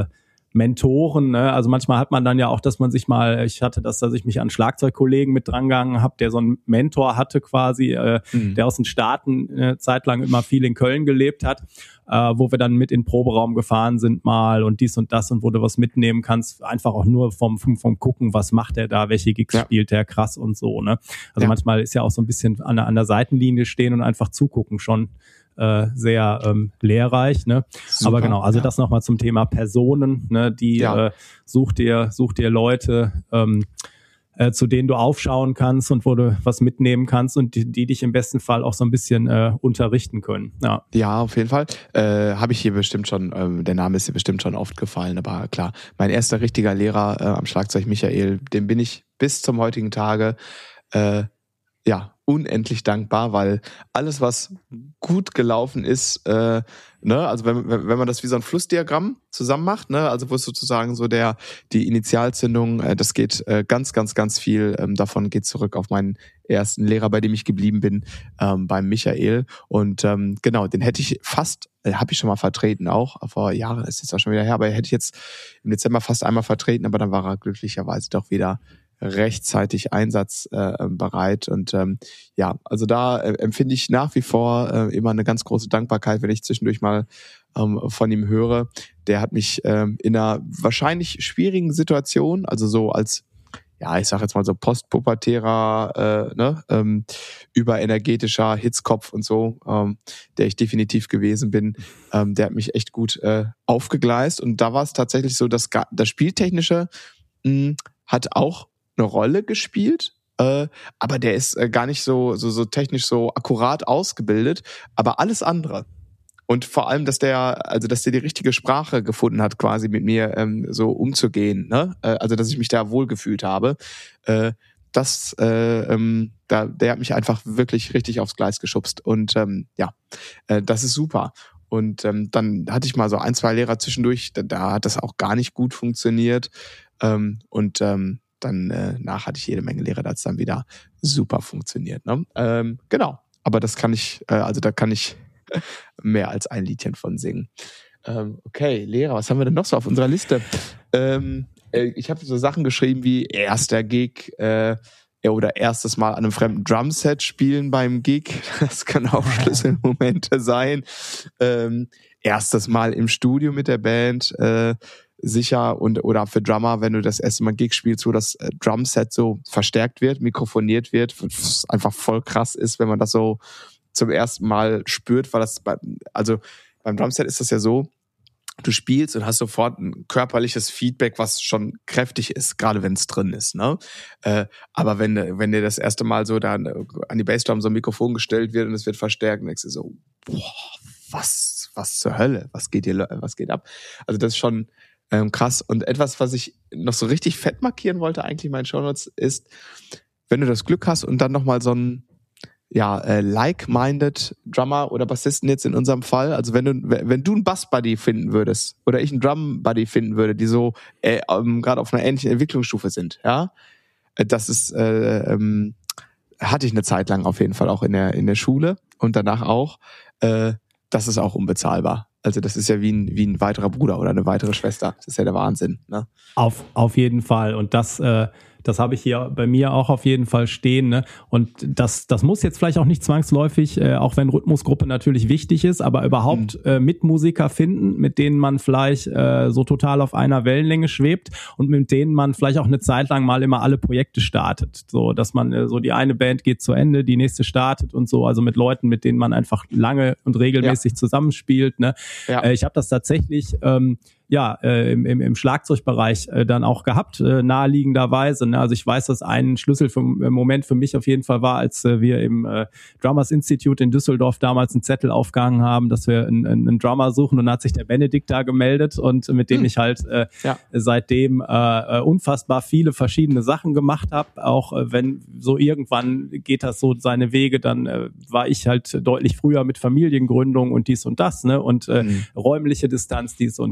Mentoren, ne? Also manchmal hat man dann ja auch, dass man sich mal, ich hatte das, dass ich mich an Schlagzeugkollegen mit drangegangen habe, der so einen Mentor hatte quasi, äh, mhm. der aus den Staaten eine Zeit lang immer viel in Köln gelebt hat, äh, wo wir dann mit in den Proberaum gefahren sind mal und dies und das und wo du was mitnehmen kannst, einfach auch nur vom vom, vom Gucken, was macht der da, welche Gigs ja. spielt der, krass und so, ne? Also ja. manchmal ist ja auch so ein bisschen an der, an der Seitenlinie stehen und einfach zugucken schon Äh, sehr ähm, lehrreich, ne? Super, aber genau, also ja. das nochmal zum Thema Personen, ne? Die ja. äh, such dir, such dir Leute, ähm, äh, zu denen du aufschauen kannst und wo du was mitnehmen kannst und die, die dich im besten Fall auch so ein bisschen äh, unterrichten können. Ja, ja, auf jeden Fall. Äh, habe ich hier bestimmt schon, äh, der Name ist hier bestimmt schon oft gefallen, aber klar, mein erster richtiger Lehrer äh, am Schlagzeug, Michael, dem bin ich bis zum heutigen Tage äh, ja, unendlich dankbar, weil alles, was gut gelaufen ist, äh, ne, also wenn, wenn man das wie so ein Flussdiagramm zusammen macht, ne, also wo es sozusagen so der, die Initialzündung, äh, das geht äh, ganz, ganz, ganz viel ähm, davon geht zurück auf meinen ersten Lehrer, bei dem ich geblieben bin, ähm, beim Michael. Und ähm, genau, den hätte ich fast, äh, habe ich schon mal vertreten auch, vor Jahren ist jetzt auch schon wieder her, aber hätte ich jetzt im Dezember fast einmal vertreten, aber dann war er glücklicherweise doch wieder rechtzeitig einsatzbereit äh, und ähm, ja, also da äh, empfinde ich nach wie vor äh, immer eine ganz große Dankbarkeit, wenn ich zwischendurch mal ähm, von ihm höre. Der hat mich ähm, in einer wahrscheinlich schwierigen Situation, also so als, ja, ich sag jetzt mal so postpubertärer, äh, ne, ähm, überenergetischer Hitzkopf und so, ähm, der ich definitiv gewesen bin, ähm, der hat mich echt gut äh, aufgegleist und da war es tatsächlich so, dass das Spieltechnische mh, hat auch eine Rolle gespielt, äh, aber der ist äh, gar nicht so, so so technisch so akkurat ausgebildet, aber alles andere. Und vor allem, dass der, also dass der die richtige Sprache gefunden hat, quasi mit mir ähm, so umzugehen, ne? Äh, also dass ich mich da wohlgefühlt habe. Äh, das, äh, ähm, da, der hat mich einfach wirklich richtig aufs Gleis geschubst. Und ähm, ja, äh, das ist super. Und ähm, dann hatte ich mal so ein, zwei Lehrer zwischendurch, da, da hat das auch gar nicht gut funktioniert. Ähm, und ähm, dann äh, nach hatte ich jede Menge Lehrer, da hat es dann wieder super funktioniert. Ne? Ähm, genau, aber das kann ich, äh, also da kann ich mehr als ein Liedchen von singen. Ähm, okay, Lehrer, was haben wir denn noch so auf unserer Liste? Ähm, äh, ich habe so Sachen geschrieben wie erster Gig äh, oder erstes Mal an einem fremden Drumset spielen beim Gig. Das kann auch Schlüsselmomente sein. Ähm, erstes Mal im Studio mit der Band. Äh, sicher und oder für Drummer, wenn du das erste Mal Gig spielst, wo das Drumset so verstärkt wird, mikrofoniert wird, was einfach voll krass ist, wenn man das so zum ersten Mal spürt, weil das bei, also beim Drumset ist das ja so, du spielst und hast sofort ein körperliches Feedback, was schon kräftig ist, gerade wenn es drin ist, ne? Äh, aber wenn wenn dir das erste Mal so dann an die Bassdrum so ein Mikrofon gestellt wird und es wird verstärkt, dann denkst du so, boah, was was zur Hölle, was geht hier, was geht ab? Also das ist schon Ähm, krass. Und etwas, was ich noch so richtig fett markieren wollte, eigentlich in meinen Shownotes, ist, wenn du das Glück hast und dann nochmal so ein ja, äh, like-minded Drummer oder Bassisten jetzt in unserem Fall, also wenn du wenn du einen Bass-Buddy finden würdest oder ich einen Drum-Buddy finden würde, die so äh, ähm, gerade auf einer ähnlichen Entwicklungsstufe sind, ja, das ist äh, ähm, hatte ich eine Zeit lang auf jeden Fall auch in der in der Schule und danach auch, äh, das ist auch unbezahlbar. Also das ist ja wie ein, wie ein weiterer Bruder oder eine weitere Schwester. Das ist ja der Wahnsinn, ne? Auf, auf jeden Fall. Und das, äh, das habe ich hier bei mir auch auf jeden Fall stehen, ne? Und das, das muss jetzt vielleicht auch nicht zwangsläufig, äh, auch wenn Rhythmusgruppe natürlich wichtig ist, aber überhaupt mhm. äh, Mitmusiker finden, mit denen man vielleicht äh, so total auf einer Wellenlänge schwebt und mit denen man vielleicht auch eine Zeit lang mal immer alle Projekte startet. So, dass man äh, so die eine Band geht zu Ende, die nächste startet und so. Also mit Leuten, mit denen man einfach lange und regelmäßig ja. zusammenspielt, ne? Ja. Äh, ich habe das tatsächlich ähm, ja, äh, im, im, im Schlagzeugbereich äh, dann auch gehabt, äh, naheliegenderweise. Ne? Also ich weiß, dass ein Schlüsselmoment für mich auf jeden Fall war, als äh, wir im äh, Drummers Institute in Düsseldorf damals einen Zettel aufgehangen haben, dass wir einen, einen Drummer suchen, und dann hat sich der Benedikt da gemeldet und mit dem hm. ich halt äh, ja. seitdem äh, unfassbar viele verschiedene Sachen gemacht habe. Auch äh, wenn so irgendwann geht das so seine Wege, dann äh, war ich halt deutlich früher mit Familiengründung und dies und das, ne? Und äh, hm. räumliche Distanz, dies und äh, jenes.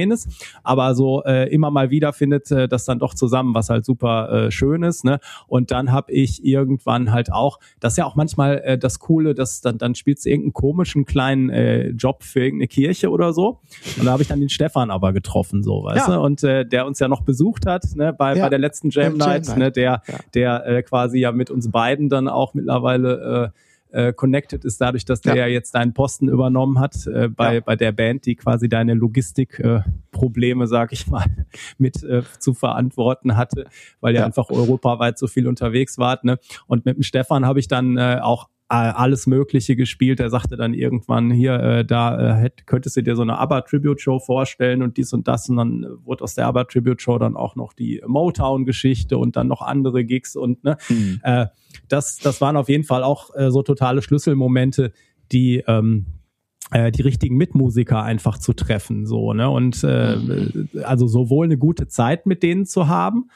jenes. Aber so äh, immer mal wieder findet äh, das dann doch zusammen, was halt super äh, schön ist. Ne? Und dann habe ich irgendwann halt auch, das ist ja auch manchmal äh, das Coole, dass dann, dann spielst du irgendeinen komischen kleinen äh, Job für irgendeine Kirche oder so. Und da habe ich dann den Stefan aber getroffen, so, weißt Ja. du? Und äh, der uns ja noch besucht hat, ne, bei, Ja. bei der letzten Jam Night, Jam Night. ne, der, Ja. der äh, quasi ja mit uns beiden dann auch mittlerweile äh, äh, connected ist, dadurch, dass der ja, Ja. jetzt deinen Posten übernommen hat äh, bei, Ja. bei der Band, die quasi deine Logistikprobleme, äh, Probleme, sag ich mal, mit äh, zu verantworten hatte, weil ihr Ja. einfach europaweit so viel unterwegs wart. Ne? Und mit dem Stefan habe ich dann äh, auch alles Mögliche gespielt. Er sagte dann irgendwann, hier, äh, da äh, hätt, könntest du dir so eine ABBA-Tribute-Show vorstellen und dies und das. Und dann wurde aus der ABBA-Tribute-Show dann auch noch die Motown-Geschichte und dann noch andere Gigs. Und ne, Mhm. äh, das, das waren auf jeden Fall auch äh, so totale Schlüsselmomente, die ähm, äh, die richtigen Mitmusiker einfach zu treffen. So, ne? Und äh, also sowohl eine gute Zeit mit denen zu haben,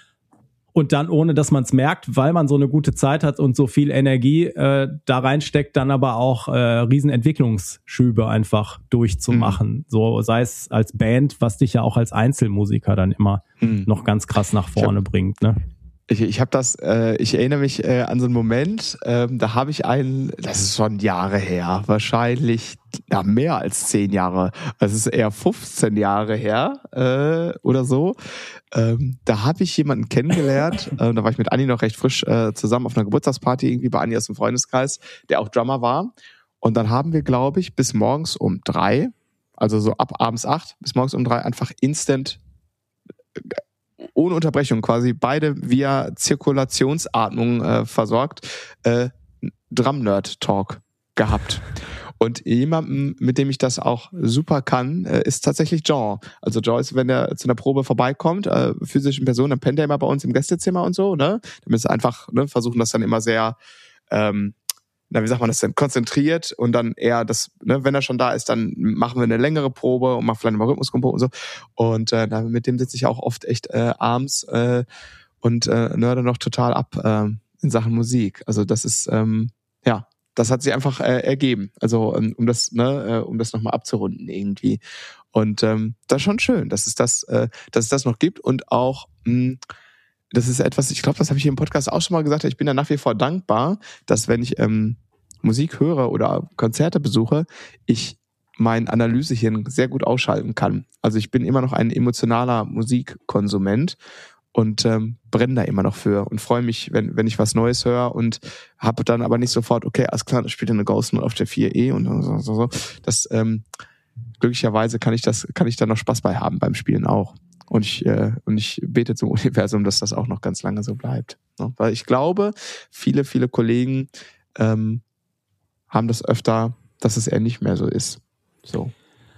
und dann, ohne dass man es merkt, weil man so eine gute Zeit hat und so viel Energie äh, da reinsteckt, dann aber auch äh, riesen Entwicklungsschübe einfach durchzumachen. Mhm. So sei es als Band, was dich ja auch als Einzelmusiker dann immer mhm. noch ganz krass nach vorne hab, bringt. Ne? Ich, ich habe das, äh, ich erinnere mich äh, an so einen Moment, ähm, da habe ich einen, das ist schon Jahre her, wahrscheinlich ja, mehr als zehn Jahre, es ist eher fünfzehn Jahre her äh, oder so. Ähm, da habe ich jemanden kennengelernt, äh, da war ich mit Anni noch recht frisch äh, zusammen auf einer Geburtstagsparty, irgendwie bei Anni aus dem Freundeskreis, der auch Drummer war. Und dann haben wir, glaube ich, bis morgens um drei, also so ab abends acht bis morgens um drei einfach instant äh, ohne Unterbrechung quasi beide via Zirkulationsatmung äh, versorgt, äh, Drum-Nerd-Talk gehabt. Und jemandem, mit dem ich das auch super kann, äh, ist tatsächlich Jean. Also Jean ist, wenn er zu einer Probe vorbeikommt, äh, physischen Person, dann pennt er immer bei uns im Gästezimmer und so, ne? Damit wir einfach, ne, versuchen das dann immer sehr, ähm, na, wie sagt man das denn, konzentriert und dann eher das, ne, wenn er schon da ist, dann machen wir eine längere Probe und machen vielleicht mal Rhythmuskompo und so. Und äh, mit dem sitze ich auch oft echt äh, abends äh, und äh, nörde noch total ab äh, in Sachen Musik. Also das ist, ähm, ja, das hat sich einfach äh, ergeben. Also ähm, um das, ne, äh, um das nochmal abzurunden irgendwie. Und ähm, das ist schon schön, dass es das, äh, dass es das noch gibt und auch mh, das ist etwas, ich glaube, das habe ich hier im Podcast auch schon mal gesagt, ich bin da nach wie vor dankbar, dass wenn ich ähm, Musik höre oder Konzerte besuche, ich mein Analysehirn sehr gut ausschalten kann. Also ich bin immer noch ein emotionaler Musikkonsument und ähm, brenne da immer noch für und freue mich, wenn wenn ich was Neues höre und habe dann aber nicht sofort, okay, alles klar, das spielt eine Ghost Note auf der vier E und so, so, so. Das ähm, glücklicherweise kann ich das, kann ich da noch Spaß bei haben beim Spielen auch. Und ich, äh, und ich bete zum Universum, dass das auch noch ganz lange so bleibt. Ne? Weil ich glaube, viele, viele Kollegen ähm, haben das öfter, dass es eher nicht mehr so ist. So.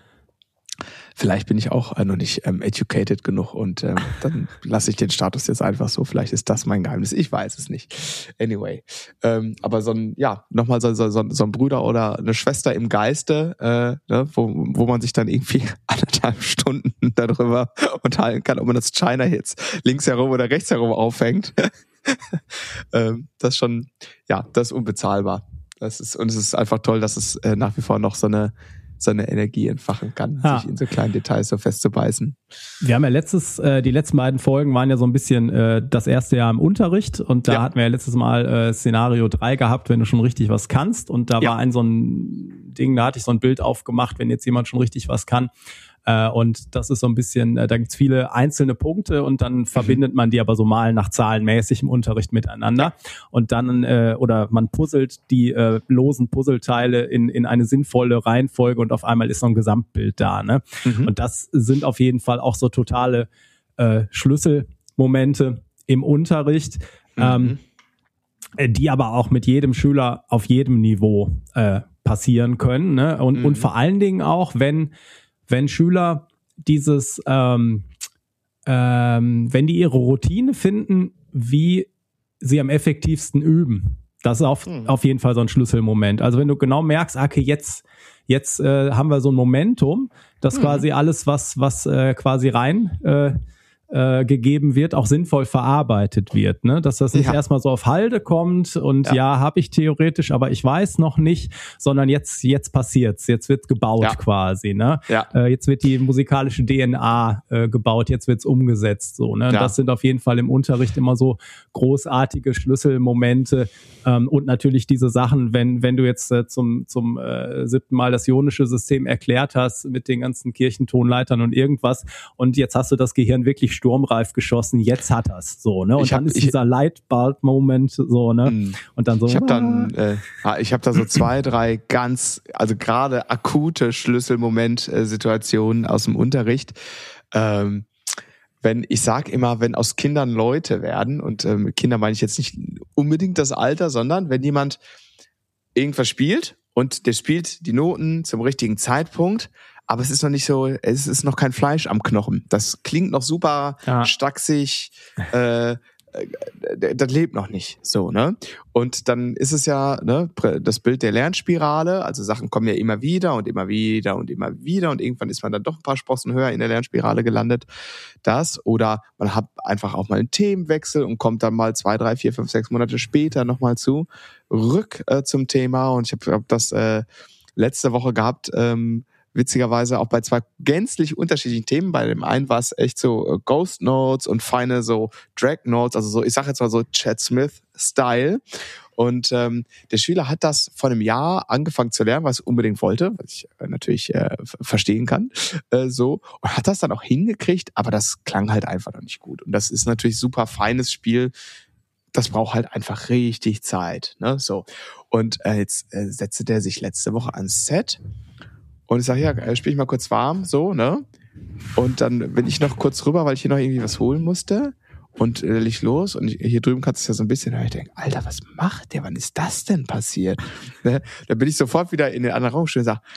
Vielleicht bin ich auch äh, noch nicht ähm, educated genug und ähm, dann lasse ich den Status jetzt einfach so. Vielleicht ist das mein Geheimnis. Ich weiß es nicht. Anyway. Ähm, aber so ein, ja, nochmal so, so, so ein Bruder oder eine Schwester im Geiste, äh, ne, wo, wo man sich dann irgendwie anderthalb Stunden darüber unterhalten kann, ob man das China-Hits links herum oder rechts herum aufhängt. ähm, das ist schon, ja, das ist unbezahlbar. Das ist, und es ist einfach toll, dass es äh, nach wie vor noch so eine so eine Energie entfachen kann, ah. sich in so kleinen Details so festzubeißen. Wir haben ja letztes, äh, die letzten beiden Folgen waren ja so ein bisschen äh, das erste Jahr im Unterricht und da ja. hatten wir ja letztes Mal äh, Szenario drei gehabt, wenn du schon richtig was kannst und da ja. war ein so ein Ding, da hatte ich so ein Bild aufgemacht, wenn jetzt jemand schon richtig was kann. Und das ist so ein bisschen, da gibt's viele einzelne Punkte und dann mhm. verbindet man die aber so mal nach Zahlen mäßig im Unterricht miteinander. Und dann, äh, oder man puzzelt die äh, losen Puzzleteile in in eine sinnvolle Reihenfolge und auf einmal ist so ein Gesamtbild da. Ne? Mhm. Und das sind auf jeden Fall auch so totale äh, Schlüsselmomente im Unterricht, mhm. ähm, die aber auch mit jedem Schüler auf jedem Niveau äh, passieren können. Ne? Und, mhm. und vor allen Dingen auch, wenn Wenn Schüler dieses, ähm, ähm, wenn die ihre Routine finden, wie sie am effektivsten üben, das ist auf, hm. auf jeden Fall so ein Schlüsselmoment. Also wenn du genau merkst, okay, jetzt, jetzt äh, haben wir so ein Momentum, dass hm. quasi alles, was, was äh, quasi rein äh, äh, gegeben wird, auch sinnvoll verarbeitet wird, ne? Dass das nicht ja. erstmal so auf Halde kommt und ja, ja habe ich theoretisch, aber ich weiß noch nicht, sondern jetzt jetzt passiert's, jetzt wird gebaut ja. quasi, ne? Ja. Äh, jetzt wird die musikalische D N A äh, gebaut, jetzt wird's umgesetzt, so, ne? Ja. Das sind auf jeden Fall im Unterricht immer so großartige Schlüsselmomente ähm, und natürlich diese Sachen, wenn wenn du jetzt äh, zum zum äh, siebten Mal das ionische System erklärt hast mit den ganzen Kirchentonleitern und irgendwas und jetzt hast du das Gehirn wirklich sturmreif geschossen, jetzt hat er's so, ne? Und ich dann hab, ist ich, dieser Lightbulb-Moment so, ne? Mh. Und dann so. Ich habe dann, äh, ich habe da so zwei, drei ganz, also gerade akute Schlüsselmoment-Situationen aus dem Unterricht. Ähm, wenn ich sag immer, wenn aus Kindern Leute werden und ähm, Kinder meine ich jetzt nicht unbedingt das Alter, sondern wenn jemand irgendwas spielt und der spielt die Noten zum richtigen Zeitpunkt. Aber es ist noch nicht so, es ist noch kein Fleisch am Knochen. Das klingt noch super ja. stacksig, äh, das lebt noch nicht so, ne? Und dann ist es ja, ne, das Bild der Lernspirale, also Sachen kommen ja immer wieder und immer wieder und immer wieder und irgendwann ist man dann doch ein paar Sprossen höher in der Lernspirale gelandet. Das oder man hat einfach auch mal einen Themenwechsel und kommt dann mal zwei, drei, vier, fünf, sechs Monate später nochmal zurück äh, zum Thema und ich habe hab das äh, letzte Woche gehabt, ähm, witzigerweise auch bei zwei gänzlich unterschiedlichen Themen. Bei dem einen war es echt so Ghost Notes und feine so Drag Notes, also so, ich sage jetzt mal so Chad Smith-Style. Und ähm, der Schüler hat das vor einem Jahr angefangen zu lernen, was er unbedingt wollte, was ich äh, natürlich äh, verstehen kann, äh, so und hat das dann auch hingekriegt, aber das klang halt einfach noch nicht gut. Und das ist natürlich super feines Spiel. Das braucht halt einfach richtig Zeit, ne? So und äh, jetzt äh, setzte der sich letzte Woche ans Set. Und ich sage, ja, spiel ich mal kurz warm, so, ne? Und dann bin ich noch kurz rüber, weil ich hier noch irgendwie was holen musste. Und äh, leg los. Und ich, hier drüben kannst du es ja so ein bisschen hören. Ich denke, Alter, was macht der? Wann ist das denn passiert? Ne? Da bin ich sofort wieder in den anderen Raum stehen und sage,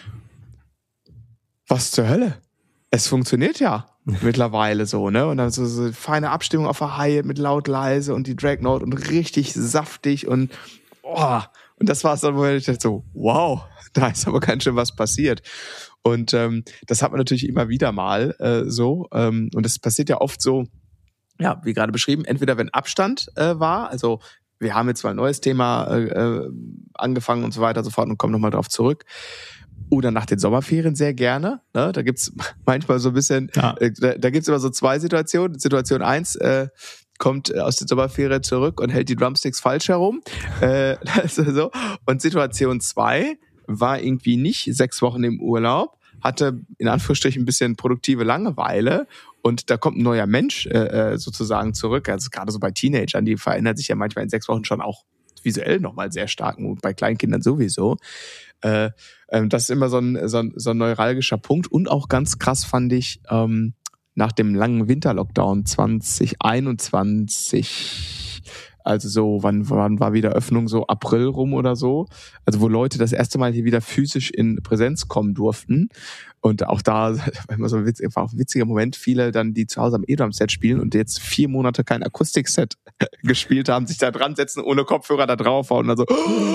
was zur Hölle? Es funktioniert ja mittlerweile so, ne? Und dann so, so feine Abstimmung auf der Hi mit laut, leise und die Drag Note und richtig saftig und oh. Und das war es dann, wo ich dachte so, wow, da ist aber ganz schön was passiert. Und ähm, das hat man natürlich immer wieder mal äh, so. Ähm, und das passiert ja oft so, ja, wie gerade beschrieben, entweder wenn Abstand äh, war, also wir haben jetzt mal ein neues Thema äh, angefangen und so weiter und so fort und kommen nochmal drauf zurück. Oder nach den Sommerferien sehr gerne. Ne? Da gibt's manchmal so ein bisschen, ja. äh, da, da gibt's immer so zwei Situationen. Situation eins, äh, kommt aus der Sommerferie zurück und hält die Drumsticks falsch herum. Äh, also so. Und Situation zwei war irgendwie nicht sechs Wochen im Urlaub, hatte in Anführungsstrichen ein bisschen produktive Langeweile und da kommt ein neuer Mensch äh, sozusagen zurück. Also gerade so bei Teenagern, die verändert sich ja manchmal in sechs Wochen schon auch visuell nochmal sehr stark und bei Kleinkindern sowieso. Äh, äh, das ist immer so ein, so ein, so ein neuralgischer Punkt und auch ganz krass fand ich, ähm, nach dem langen Winterlockdown zwanzig einundzwanzig, also so, wann, wann war wieder Öffnung, so April rum oder so, also wo Leute das erste Mal hier wieder physisch in Präsenz kommen durften und auch da war immer so ein, Witz, war auch ein witziger Moment, viele dann, die zu Hause am E-Drum-Set spielen und jetzt vier Monate kein Akustikset gespielt haben, sich da dran setzen, ohne Kopfhörer da drauf und dann so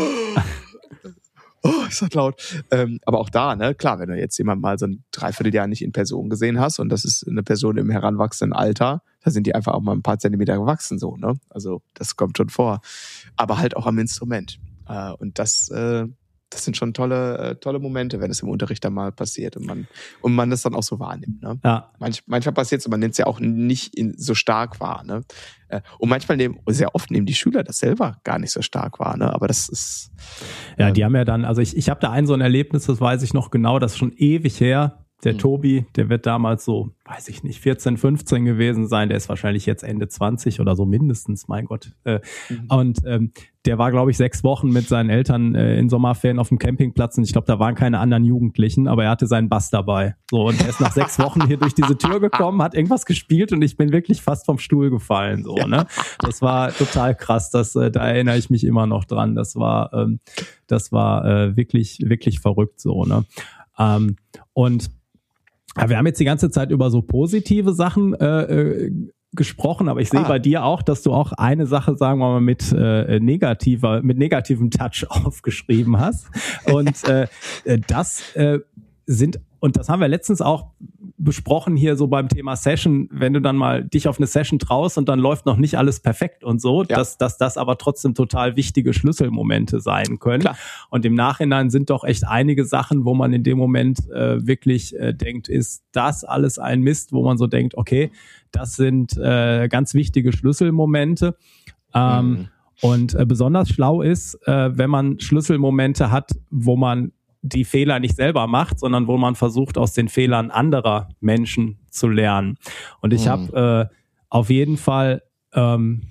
oh, ist das laut. Ähm, aber auch da, ne, klar, wenn du jetzt jemand mal so ein Dreivierteljahr nicht in Person gesehen hast und das ist eine Person im heranwachsenden Alter, da sind die einfach auch mal ein paar Zentimeter gewachsen, so, ne? Also, das kommt schon vor. Aber halt auch am Instrument. Äh, und das, äh, das sind schon tolle, äh, tolle Momente, wenn es im Unterricht dann mal passiert und man, und man das dann auch so wahrnimmt, ne? Ja. Manch, manchmal passiert es und man nimmt es ja auch nicht in, so stark wahr, ne? Äh, und manchmal nehmen, sehr oft nehmen die Schüler das selber gar nicht so stark wahr, ne? Aber das ist. Ja, die haben ja dann, also ich, ich habe da ein so ein Erlebnis, das weiß ich noch genau, das ist schon ewig her. Der mhm. Tobi, der wird damals so, weiß ich nicht, vierzehn, fünfzehn gewesen sein. Der ist wahrscheinlich jetzt Ende zwanzig oder so mindestens, mein Gott. Äh, mhm. Und ähm, der war, glaube ich, sechs Wochen mit seinen Eltern äh, in Sommerferien auf dem Campingplatz und ich glaube, da waren keine anderen Jugendlichen, aber er hatte seinen Bass dabei. So, und er ist nach sechs Wochen hier durch diese Tür gekommen, hat irgendwas gespielt und ich bin wirklich fast vom Stuhl gefallen. So, ne? Das war total krass. Das, äh, da erinnere ich mich immer noch dran. Das war, ähm, das war äh, wirklich, wirklich verrückt so, ne? Ähm, und ja, wir haben jetzt die ganze Zeit über so positive Sachen äh, äh, gesprochen, aber ich sehe ah. bei dir auch, dass du auch eine Sache, sagen wir mal, mit äh, negativer, mit negativem Touch aufgeschrieben hast. Und äh, das äh, sind, und das haben wir letztens auch besprochen hier so beim Thema Session, wenn du dann mal dich auf eine Session traust und dann läuft noch nicht alles perfekt und so, ja. dass, dass das aber trotzdem total wichtige Schlüsselmomente sein können. Klar. Und im Nachhinein sind doch echt einige Sachen, wo man in dem Moment äh, wirklich äh, denkt, ist das alles ein Mist, wo man so denkt, okay, das sind äh, ganz wichtige Schlüsselmomente. Ähm, mhm. Und äh, besonders schlau ist, äh, wenn man Schlüsselmomente hat, wo man die Fehler nicht selber macht, sondern wo man versucht, aus den Fehlern anderer Menschen zu lernen. Und ich mhm. habe äh, auf jeden Fall ähm,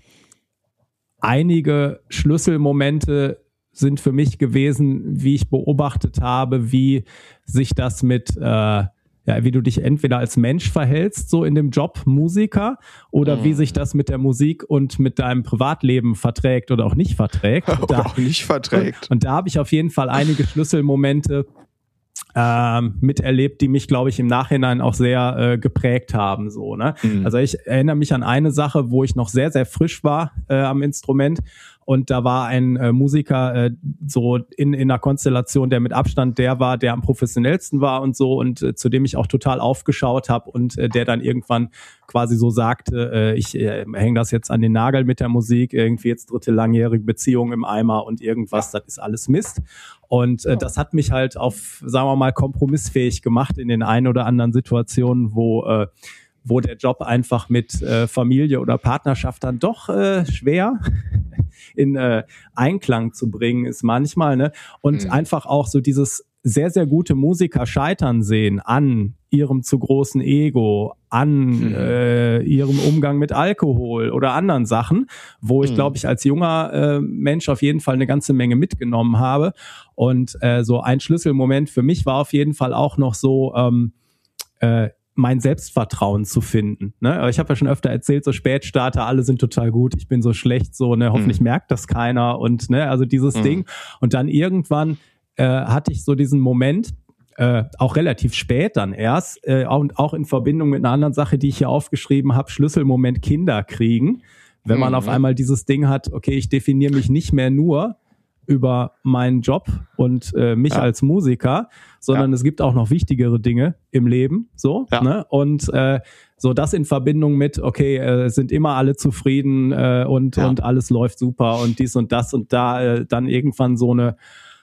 einige Schlüsselmomente sind für mich gewesen, wie ich beobachtet habe, wie sich das mit äh, ja, wie du dich entweder als Mensch verhältst, so in dem Job Musiker, oder mm. wie sich das mit der Musik und mit deinem Privatleben verträgt oder auch nicht verträgt. Oder da, auch nicht verträgt. Und, und da habe ich auf jeden Fall einige Schlüsselmomente ähm, miterlebt, die mich, glaube ich, im Nachhinein auch sehr äh, geprägt haben. So, ne? Mm. Also ich erinnere mich an eine Sache, wo ich noch sehr, sehr frisch war äh, am Instrument. Und da war ein äh, Musiker äh, so in, in einer Konstellation, der mit Abstand der war, der am professionellsten war und so und äh, zu dem ich auch total aufgeschaut habe und äh, der dann irgendwann quasi so sagte, äh, ich äh, hänge das jetzt an den Nagel mit der Musik, irgendwie jetzt dritte langjährige Beziehung im Eimer und irgendwas, das ist alles Mist. Und äh, das hat mich halt auf, sagen wir mal, kompromissfähig gemacht in den ein oder anderen Situationen, wo äh, wo der Job einfach mit äh, Familie oder Partnerschaft dann doch äh, schwer in äh, Einklang zu bringen ist manchmal, ne? Und mhm. einfach auch so dieses sehr, sehr gute Musiker scheitern sehen an ihrem zu großen Ego, an mhm. äh, ihrem Umgang mit Alkohol oder anderen Sachen, wo ich, mhm. glaube ich, als junger äh, Mensch auf jeden Fall eine ganze Menge mitgenommen habe. Und äh, so ein Schlüsselmoment für mich war auf jeden Fall auch noch so, ähm, äh, mein Selbstvertrauen zu finden. Ne? Aber ich habe ja schon öfter erzählt, so Spätstarter, alle sind total gut, ich bin so schlecht, so, ne, hoffentlich mhm. merkt das keiner und ne, also dieses mhm. Ding. Und dann irgendwann äh, hatte ich so diesen Moment, äh, auch relativ spät dann erst, äh, und auch in Verbindung mit einer anderen Sache, die ich hier aufgeschrieben habe, Schlüsselmoment Kinder kriegen. Wenn man mhm. auf einmal dieses Ding hat, okay, ich definiere mich nicht mehr nur über meinen Job und äh, mich ja. als Musiker, sondern ja. es gibt auch noch wichtigere Dinge im Leben, so, ja. ne? Und äh, so das in Verbindung mit, okay, äh, sind immer alle zufrieden äh, und ja. und alles läuft super und dies und das und da äh, dann irgendwann so eine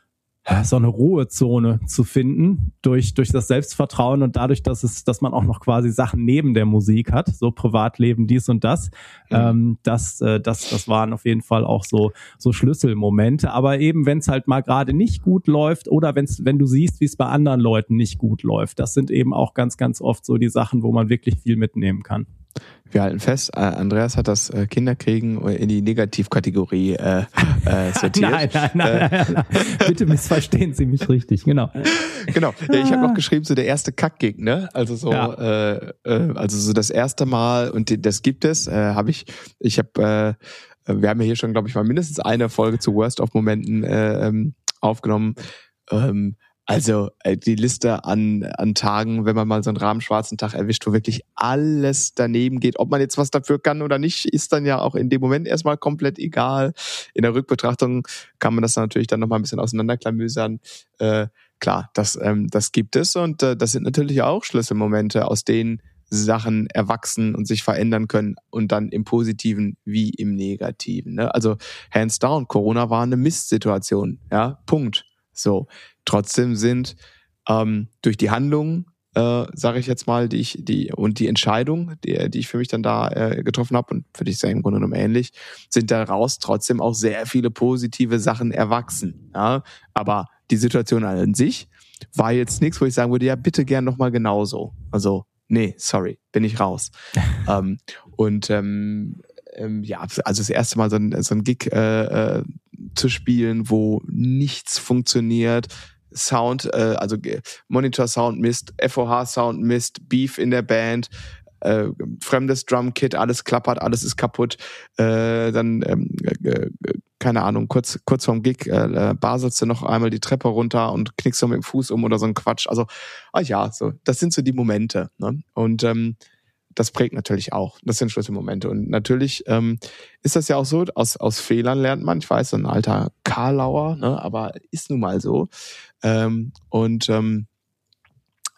so eine Ruhezone zu finden durch durch das Selbstvertrauen und dadurch, dass es, dass man auch noch quasi Sachen neben der Musik hat, so Privatleben, dies und das, mhm. ähm, das, äh, das, das waren auf jeden Fall auch so so Schlüsselmomente. Aber eben, wenn es halt mal gerade nicht gut läuft oder wenn's, wenn du siehst, wie es bei anderen Leuten nicht gut läuft, das sind eben auch ganz, ganz oft so die Sachen, wo man wirklich viel mitnehmen kann. Wir halten fest, äh, Andreas hat das äh, Kinderkriegen in die Negativkategorie äh, äh, sortiert. nein, nein, nein, äh, nein, nein. Bitte missverstehen Sie mich richtig, genau. Genau, ja, ich habe noch geschrieben, so der erste Kackgig, ne? Also so, ja. äh, äh, also so das erste Mal, und das gibt es, äh, habe ich, ich habe, äh, wir haben ja hier schon, glaube ich, mal mindestens eine Folge zu Worst of Momenten äh, ähm, aufgenommen. Ähm, Also die Liste an an Tagen, wenn man mal so einen rabenschwarzen Tag erwischt, wo wirklich alles daneben geht. Ob man jetzt was dafür kann oder nicht, ist dann ja auch in dem Moment erstmal komplett egal. In der Rückbetrachtung kann man das natürlich dann nochmal ein bisschen auseinanderklamüsern. Äh, klar, das ähm, das gibt es und äh, das sind natürlich auch Schlüsselmomente, aus denen Sachen erwachsen und sich verändern können und dann im Positiven wie im Negativen. Ne? Also hands down, Corona war eine Mistsituation. Ja, Punkt. So. Trotzdem sind ähm, durch die Handlungen, äh, sage ich jetzt mal, die ich, die und die Entscheidung, die, die ich für mich dann da äh, getroffen habe, und für dich ist ja im Grunde genommen ähnlich, sind daraus trotzdem auch sehr viele positive Sachen erwachsen. Ja? Aber die Situation an sich war jetzt nichts, wo ich sagen würde, ja, bitte gern nochmal genauso. Also, nee, sorry, bin ich raus. ähm, und ähm, ähm, ja, also das erste Mal so ein, so ein Gig äh, äh, zu spielen, wo nichts funktioniert, Sound, äh, also Monitor Sound Mist, F O H Sound Mist, Beef in der Band, äh, fremdes Drumkit, alles klappert, alles ist kaputt, äh, dann ähm, äh, keine Ahnung, kurz kurz vorm Gig äh, baselst du noch einmal die Treppe runter und knickst du mit dem Fuß um oder so ein Quatsch. Also, ah ja, so, das sind so die Momente, ne? Und ähm, das prägt natürlich auch. Das sind Schlüsselmomente. Und natürlich ähm, ist das ja auch so, aus, aus Fehlern lernt man. Ich weiß, so ein alter Karlauer, ne, aber ist nun mal so. Ähm, und ähm,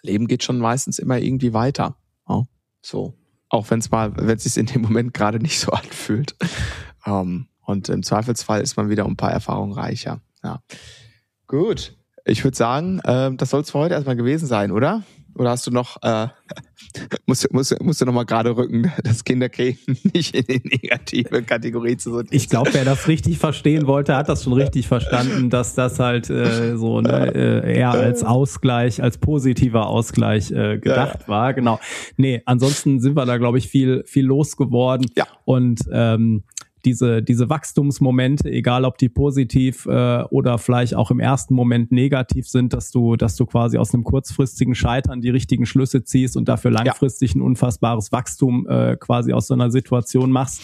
Leben geht schon meistens immer irgendwie weiter. Ja, so. Auch wenn es mal, wenn es sich in dem Moment gerade nicht so anfühlt. Um, und im Zweifelsfall ist man wieder um ein paar Erfahrungen reicher. Ja. Gut. Ich würde sagen, äh, das soll es für heute erstmal gewesen sein, oder? Oder hast du noch, äh, musst, musst, musst du noch mal gerade rücken, dass Kinderkriegen nicht in die negative Kategorie zu sortieren? Ich glaube, wer das richtig verstehen wollte, hat das schon richtig verstanden, dass das halt äh, so ne, äh, eher als Ausgleich, als positiver Ausgleich äh, gedacht ja. war. Genau. Nee, ansonsten sind wir da, glaube ich, viel, viel losgeworden. Ja. Und ähm, diese diese Wachstumsmomente, egal ob die positiv äh, oder vielleicht auch im ersten Moment negativ sind, dass du dass du quasi aus einem kurzfristigen Scheitern die richtigen Schlüsse ziehst und dafür langfristig ja. ein unfassbares Wachstum äh, quasi aus so einer Situation machst.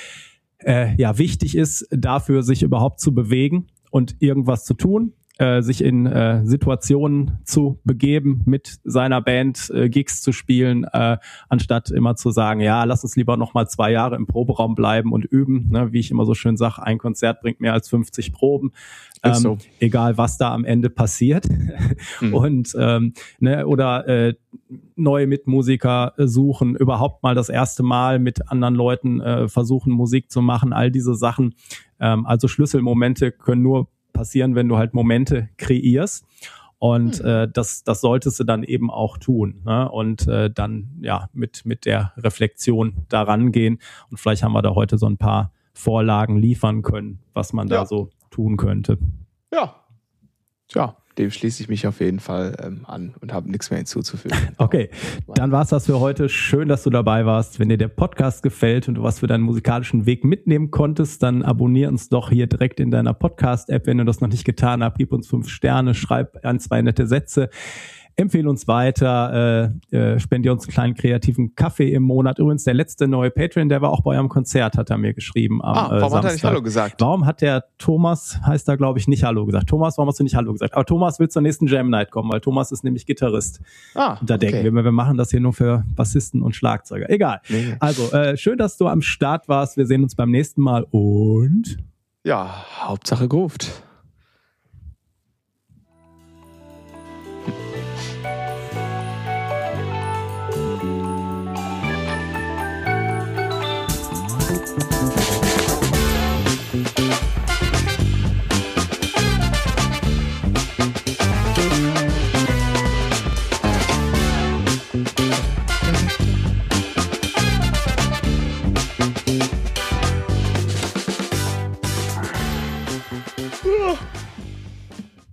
Äh, ja, wichtig ist dafür, sich überhaupt zu bewegen und irgendwas zu tun. Äh, sich in äh, Situationen zu begeben, mit seiner Band äh, Gigs zu spielen, äh, anstatt immer zu sagen, ja, lass uns lieber noch mal zwei Jahre im Proberaum bleiben und üben. Ne? Wie ich immer so schön sage, ein Konzert bringt mehr als fünfzig Proben. Ähm, so. Egal, was da am Ende passiert. Mhm. Und ähm, ne, oder äh, neue Mitmusiker suchen, überhaupt mal das erste Mal mit anderen Leuten äh, versuchen, Musik zu machen, all diese Sachen. Ähm, also Schlüsselmomente können nur passieren, wenn du halt Momente kreierst und mhm. äh, das das solltest du dann eben auch tun, ne? Und äh, dann ja mit mit der Reflexion da rangehen und vielleicht haben wir da heute so ein paar Vorlagen liefern können, was man ja. da so tun könnte. Ja, tja, dem schließe ich mich auf jeden Fall ähm, an und habe nichts mehr hinzuzufügen. Okay, dann war's das für heute. Schön, dass du dabei warst. Wenn dir der Podcast gefällt und du was für deinen musikalischen Weg mitnehmen konntest, dann abonnier uns doch hier direkt in deiner Podcast-App. Wenn du das noch nicht getan hast, gib uns fünf Sterne, schreib ein, zwei nette Sätze. Empfehle uns weiter, äh, äh, spende uns einen kleinen kreativen Kaffee im Monat. Übrigens, der letzte neue Patreon, der war auch bei eurem Konzert, hat er mir geschrieben am ah, warum äh, Samstag. Hat er nicht Hallo gesagt? Warum hat der Thomas, heißt da glaube ich, nicht Hallo gesagt? Thomas, warum hast du nicht Hallo gesagt? Aber Thomas will zur nächsten Jam Night kommen, weil Thomas ist nämlich Gitarrist. Ah, da denken okay. wir, wir machen das hier nur für Bassisten und Schlagzeuger. Egal. Nee. Also, äh, schön, dass du am Start warst. Wir sehen uns beim nächsten Mal und... Ja, Hauptsache groovt. Thank you.